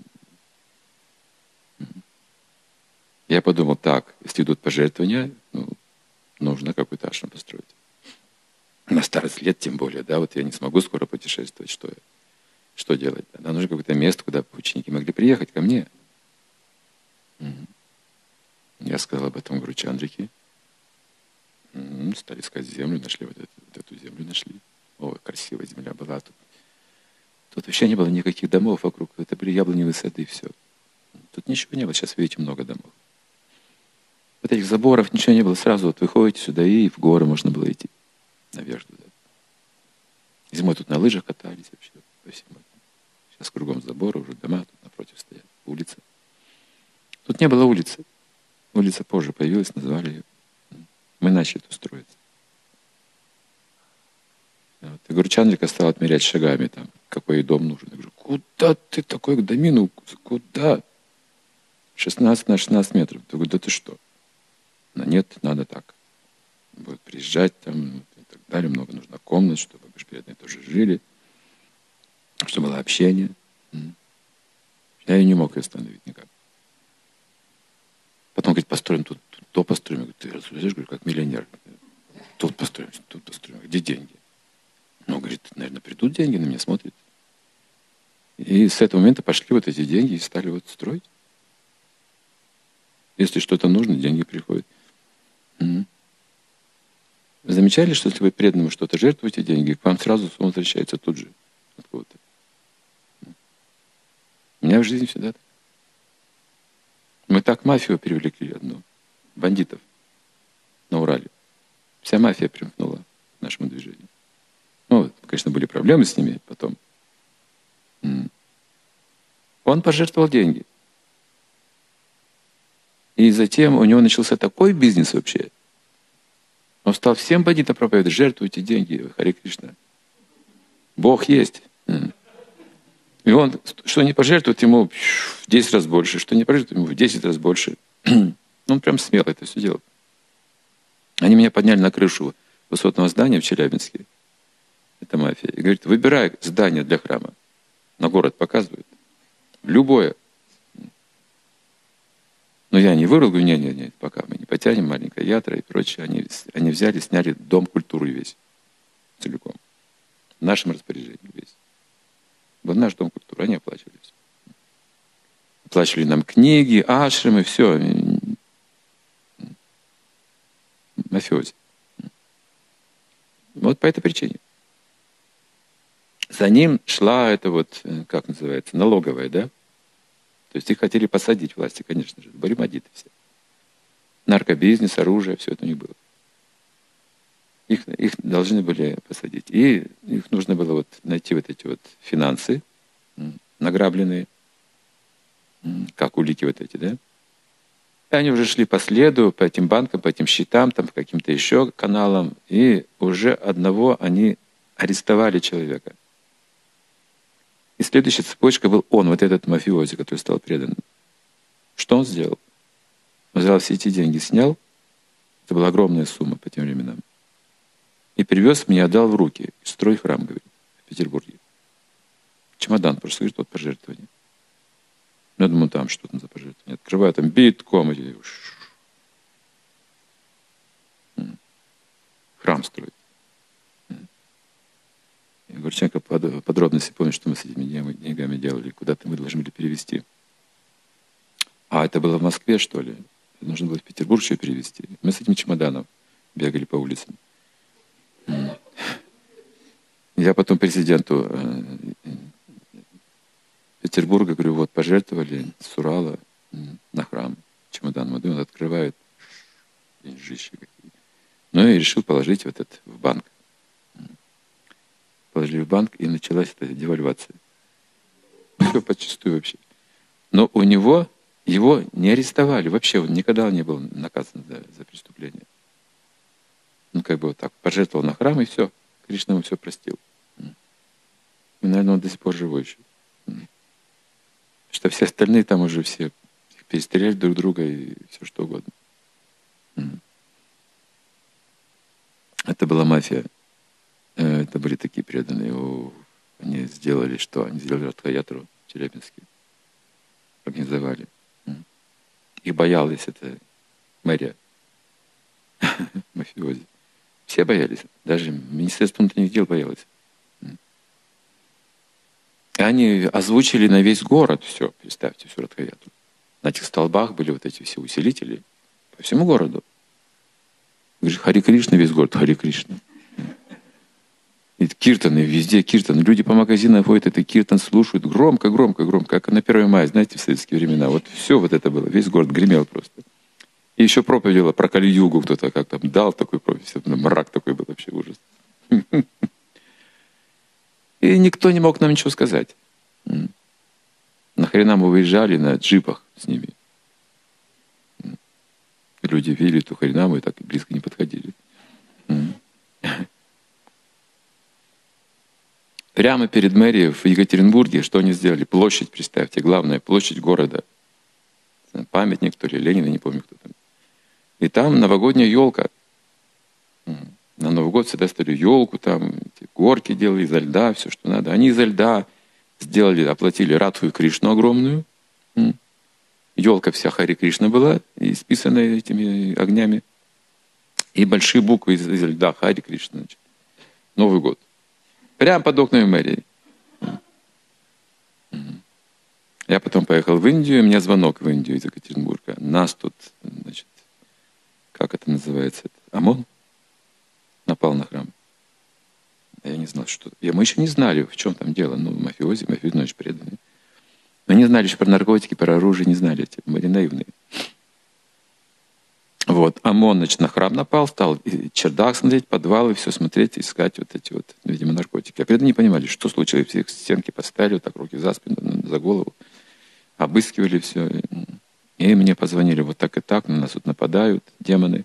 Я подумал, так, если идут пожертвования, ну, нужно какой-то ашрам построить. На старость лет тем более, да, вот я не смогу скоро путешествовать, что, что делать? Нам нужно какое-то место, куда ученики могли приехать ко мне. Я сказал об этом Гуру Чандрике. Стали искать землю, нашли вот эту, вот эту землю, нашли. Ой, красивая земля была тут. Тут вообще не было никаких домов вокруг, это были яблоневые сады, и все. Тут ничего не было, сейчас видите много домов. Вот этих заборов ничего не было, сразу вот выходите сюда, и в горы можно было идти. Наверх туда. Зимой тут на лыжах катались вообще по всему. Сейчас кругом заборы, уже дома тут напротив стоят, улица. Тут не было улицы. Улица позже появилась, назвали ее. Мы начали тут строиться. Вот. И Гуру Чандрика стал отмерять шагами, там, какой ей дом нужен. Я говорю, куда ты такой к домину? Куда? шестнадцать на шестнадцать метров. Я говорю, да ты что? Но нет, надо так. Будут приезжать там и так далее. Много нужно комнат, чтобы преданные тоже жили. Чтобы было общение. Я не мог ее остановить никак. Потом, говорит, построим тут, тут то построим. Я говорю, ты разумеешь, говорю, как миллионер. Тут построим, тут построим. Где деньги? Ну, говорит, наверное, придут деньги, на меня смотрят. И с этого момента пошли вот эти деньги и стали вот строить. Если что-то нужно, деньги приходят. Угу. Замечали, что если вы преданному что-то жертвуете, деньги, к вам сразу сумма возвращается тут же. Откуда-то. У меня в жизни всегда так. Мы так мафию привлекли одну, бандитов на Урале. Вся мафия примкнула к нашему движению. Ну, конечно, были проблемы с ними потом. Он пожертвовал деньги. И затем у него начался такой бизнес вообще. Он стал всем бандитам проповедовать: жертвуйте деньги, Харе Кришна. Бог есть. И он, что не пожертвует, ему в десять раз больше, что не пожертвует, ему в десять раз больше. Он прям смело это все делал. Они меня подняли на крышу высотного здания в Челябинске. Это мафия. И говорит, выбирай здание для храма. На город показывают. Любое. Но я не выбрал, говорю, нет, нет, нет, пока мы не потянем, маленькая ятра и прочее. Они, они взяли, сняли дом культуры весь. Целиком. В нашем распоряжении весь. Был наш дом культуры, они оплачивали все. Оплачивали нам книги, ашрамы, все. Мафиози. Вот по этой причине. За ним шла это вот, как называется, налоговая, да? То есть их хотели посадить власти, конечно же. Были бандиты все. Наркобизнес, оружие, все это у них было. Их, их должны были посадить. И их нужно было вот найти вот эти вот финансы, награбленные, как улики вот эти, да? И они уже шли по следу, по этим банкам, по этим счетам, там, по каким-то еще каналам. И уже одного они арестовали человека. И следующая цепочка был он, вот этот мафиози, который стал преданным. Что он сделал? Он взял все эти деньги, снял. Это была огромная сумма по тем временам. И привез мне, отдал в руки. Строй храм, говорит, в Петербурге. Чемодан просто, говорит, вот пожертвование. Я думаю, там что там за пожертвование. Открываю, там битком. И... Храм строит. Я говорю, Ченко, подробности помню, что мы с этими деньгами делали, куда-то мы должны были перевести. А это было в Москве, что ли? Нужно было в Петербург еще перевести. Мы с этим чемоданом бегали по улицам. Я потом президенту Петербурга говорю, вот пожертвовали с Урала на храм. Чемодан мой, он открывает, деньжища какие. Ну и решил положить вот это в банк. Положили в банк, и началась эта девальвация. Все подчистую вообще. Но у него, его не арестовали. Вообще он никогда не был наказан за, за преступление. Ну, как бы вот так, пожертвовал на храм, и все. Кришна ему все простил. И, наверное, он до сих пор живой еще. Что все остальные там уже все их перестрелять друг друга и все что угодно. Это была мафия. Это были такие преданные. О, они сделали что? Они сделали Радха-ятру в Челябинске. Организовали. Их боялась эта мэрия. Мафиози. Все боялись. Даже Министерство внутренних дел боялось. И они озвучили на весь город все, представьте, всю Радха-ятру. На этих столбах были вот эти все усилители по всему городу. Говорит, Хари Кришна, весь город, Хари Кришна. И киртаны, везде киртаны. Люди по магазинам ходят, это киртан слушают громко, громко, громко, как на первое мая, знаете, в советские времена. Вот все вот это было, весь город гремел просто. И еще проповедь была про Кали-югу, кто-то как там дал такой проповедь, мрак такой был, вообще ужас. И никто не мог нам ничего сказать. Нахрена мы выезжали на джипах с ними. Люди видели эту харинаму и так близко не подходили. Прямо перед мэрией в Екатеринбурге, что они сделали? Площадь, представьте, главная площадь города. Памятник, то ли Ленина, не помню, кто там. И там новогодняя елка. На Новый год всегда ставили елку, там горки делали изо льда, все, что надо. Они изо льда сделали, оплатили Радху и Кришну огромную. Елка вся Хари Кришна была, исписанная этими огнями. И большие буквы из, из льда Хари Кришна. Значит. Новый год. Прямо под окнами мэрии. Я потом поехал в Индию, и у меня звонок в Индию из Екатеринбурга. Нас тут, значит, как это называется? ОМОН напал на храм. Я не знал, что... Я, мы еще не знали, в чем там дело. Ну, мафиози, мафиози, значит, преданные. Мы не знали еще про наркотики, про оружие, не знали. Эти, были наивные. Вот. ОМОН, значит, на храм напал, стал чердак смотреть, подвалы, все смотреть, искать вот эти вот, видимо, наркотики. А преданные не понимали, что случилось. Все стенки поставили, вот так руки за спину, за голову. Обыскивали все. И мне позвонили вот так и так, на нас тут нападают демоны.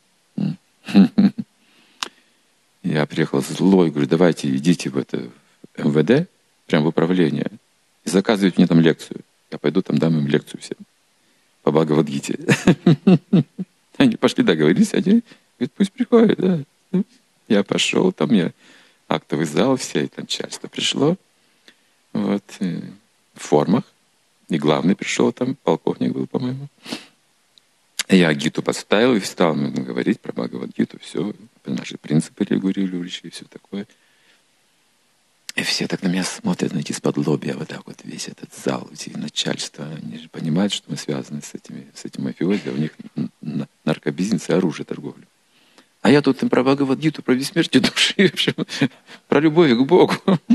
Я приехал злой, говорю, давайте идите в это в эм вэ дэ, прямо в управление, и заказывайте мне там лекцию. Я пойду там дам им лекцию всем по Бхагавад-гите. Они пошли, договорились, они говорят, пусть приходят, да. Я пошел, там я актовый зал, все это начальство пришло, вот, в формах. И главный пришел там, полковник был, по-моему. Я гиту подставил и стал говорить про Бхагавад-гиту, все, наши принципы регулирующие, все такое. И все так на меня смотрят, знаете, из-под лобья, вот так вот весь этот зал, эти начальства, они же понимают, что мы связаны с этими, с этим мафиози, а у них наркобизнес и оружие, торговля. А я тут им про Бхагавад-гиту, про бессмертие души, в общем, про любовь к Богу.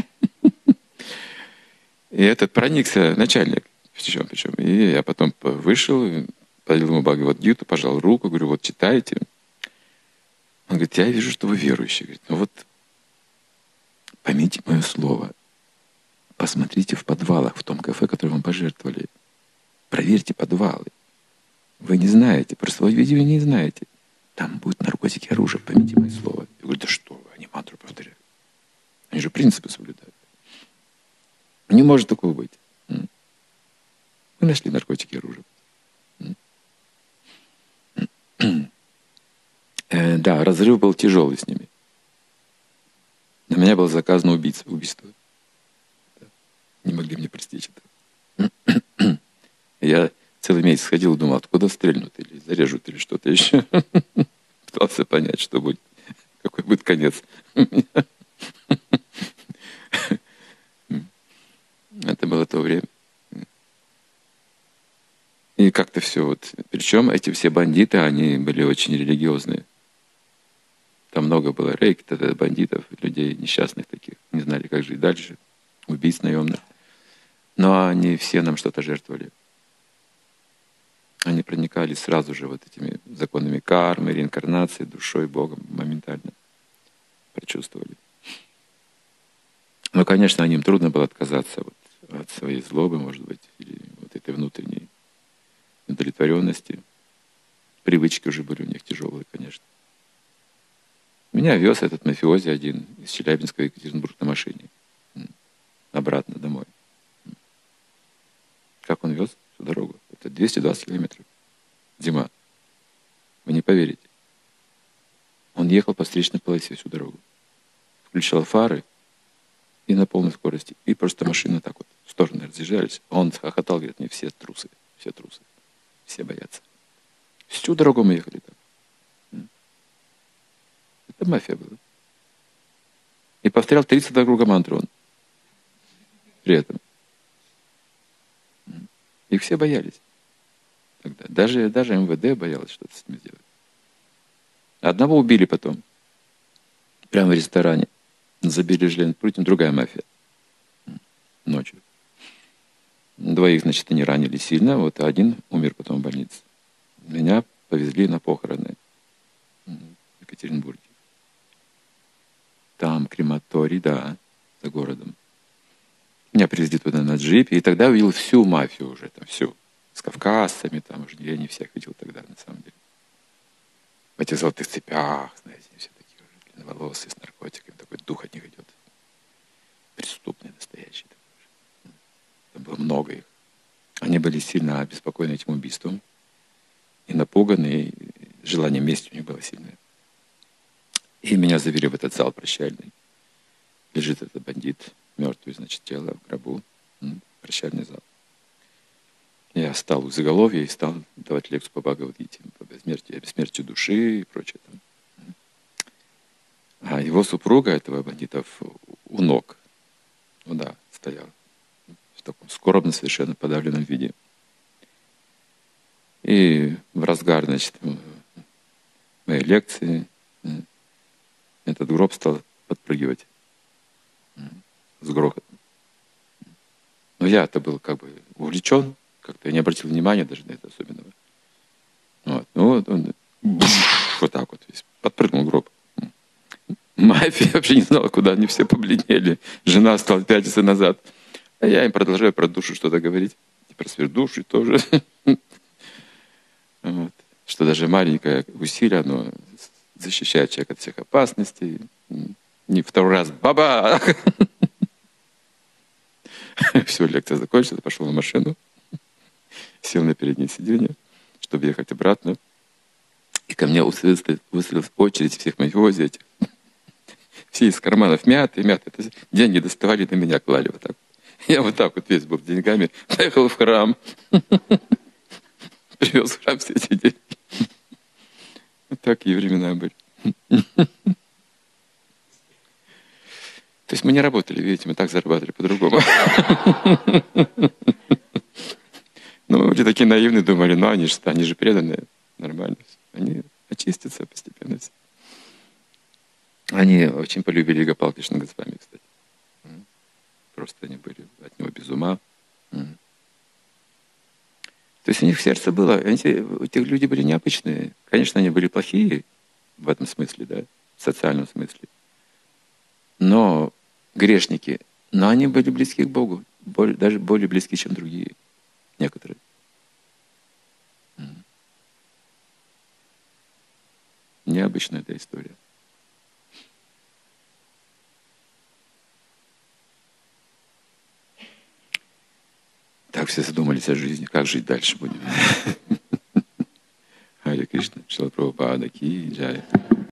И этот проникся начальник, причем, причем. И я потом вышел, подал ему Бхагавад-гиту, пожал руку, говорю, вот читайте. Он говорит, я вижу, что вы верующий. Говорит, ну вот поймите мое слово. Посмотрите в подвалах, в том кафе, которое вам пожертвовали. Проверьте подвалы. Вы не знаете, про свое видео не знаете. Там будут наркотики и оружие, поймите мое слово. Я говорю, да что вы, они мантру повторяют. Они же принципы соблюдают. Не может такого быть. Мы нашли наркотики и оружие. Э, да, разрыв был тяжелый с ними. На меня было заказано убийство, убийство. Не могли мне простить это. Я целый месяц ходил и думал, откуда стрельнут, или зарежут, или что-то еще. Пытался понять, что будет, какой будет конец. Это было то время. И как-то все вот. Причем эти все бандиты, они были очень религиозные. Там много было рейки, бандитов, людей несчастных таких. Не знали, как жить дальше. Убийц наемных. Но они все нам что-то жертвовали. Они проникали сразу же вот этими законами кармы, реинкарнации, душой, Богом моментально. Прочувствовали. Но, конечно, им трудно было отказаться вот от своей злобы, может быть, или вот этой внутренней удовлетворенности. Привычки уже были у них тяжелые, конечно. Меня вез этот мафиози один из Челябинска в Екатеринбург на машине. Обратно домой. Как он вез всю дорогу? Это двести двадцать километров. Зима. Вы не поверите. Он ехал по встречной полосе всю дорогу. Включал фары и на полной скорости. И просто машины так вот в стороны разъезжались. Он хохотал, говорит, не все трусы, все трусы. Все боятся. Всю дорогу мы ехали там. Это мафия была. И повторял тридцать два круга мантру он. При этом. Их все боялись. Тогда. Даже, даже эм вэ дэ боялась что-то с ним сделать. Одного убили потом. Прямо в ресторане. Забили Жилен Путин, другая мафия. Ночью. Двоих, значит, они ранили сильно. Вот один умер потом в больнице. Меня повезли на похороны в Екатеринбурге. Там крематорий, да, за городом. Меня привезли туда на джипе, и тогда увидел всю мафию уже, там, всю. С кавказцами, там уже я не всех видел тогда, на самом деле. В этих золотых цепях, знаете, все такие уже длинноволосые, с наркотиками, такой дух от них идет. Преступный, настоящий. Там было много их. Они были сильно обеспокоены этим убийством. И напуганы, и желание мести у них было сильное. И меня завели в этот зал прощальный. Лежит этот бандит, мертвый, значит, тело в гробу. Прощальный зал. Я встал у заголовья и стал давать лекцию по Бхагавад-гите, по бессмертию, бессмертию души и прочее. А его супруга, этого бандита, у ног, ну да, стояла в таком скорбно, совершенно подавленном виде. И в разгар, значит, моей лекции этот гроб стал подпрыгивать с грохотом. Но я-то был как бы увлечен, как-то я не обратил внимания даже на это особенного. Вот. Ну вот он вот так вот весь подпрыгнул гроб. Мафия вообще не знала, куда они все побледнели. Жена стала пятиться назад. А я им продолжаю про душу что-то говорить. И про сверхдуши тоже. Вот. Что даже маленькое усилие, оно защищает человека от всех опасностей. Не второй раз баба! Все, лекция закончилась, пошел на машину. Сел на переднее сиденье, чтобы ехать обратно. И ко мне выстроилась очередь всех мафиози этих. Все из карманов мяты, мяты. Это деньги доставали, на меня клали вот так. Я вот так вот весь был деньгами. Поехал в храм. Привез в храм все эти деньги. Вот такие времена были. То есть мы не работали, видите, мы так зарабатывали по-другому. Ну, люди такие наивные думали, ну они же, они же преданные, нормально. Они очистятся постепенно. Они очень полюбили Гопал Кришна Госвами, кстати. Просто они были от него без ума. То есть у них в сердце было, эти, эти люди были необычные. Конечно, они были плохие в этом смысле, да, в социальном смысле. Но грешники, но они были близки к Богу, более, даже более близки, чем другие некоторые. Необычная эта история. Так все задумались о жизни, как жить дальше будем. Харе Кришна, Шрила Прабхупада ки джай.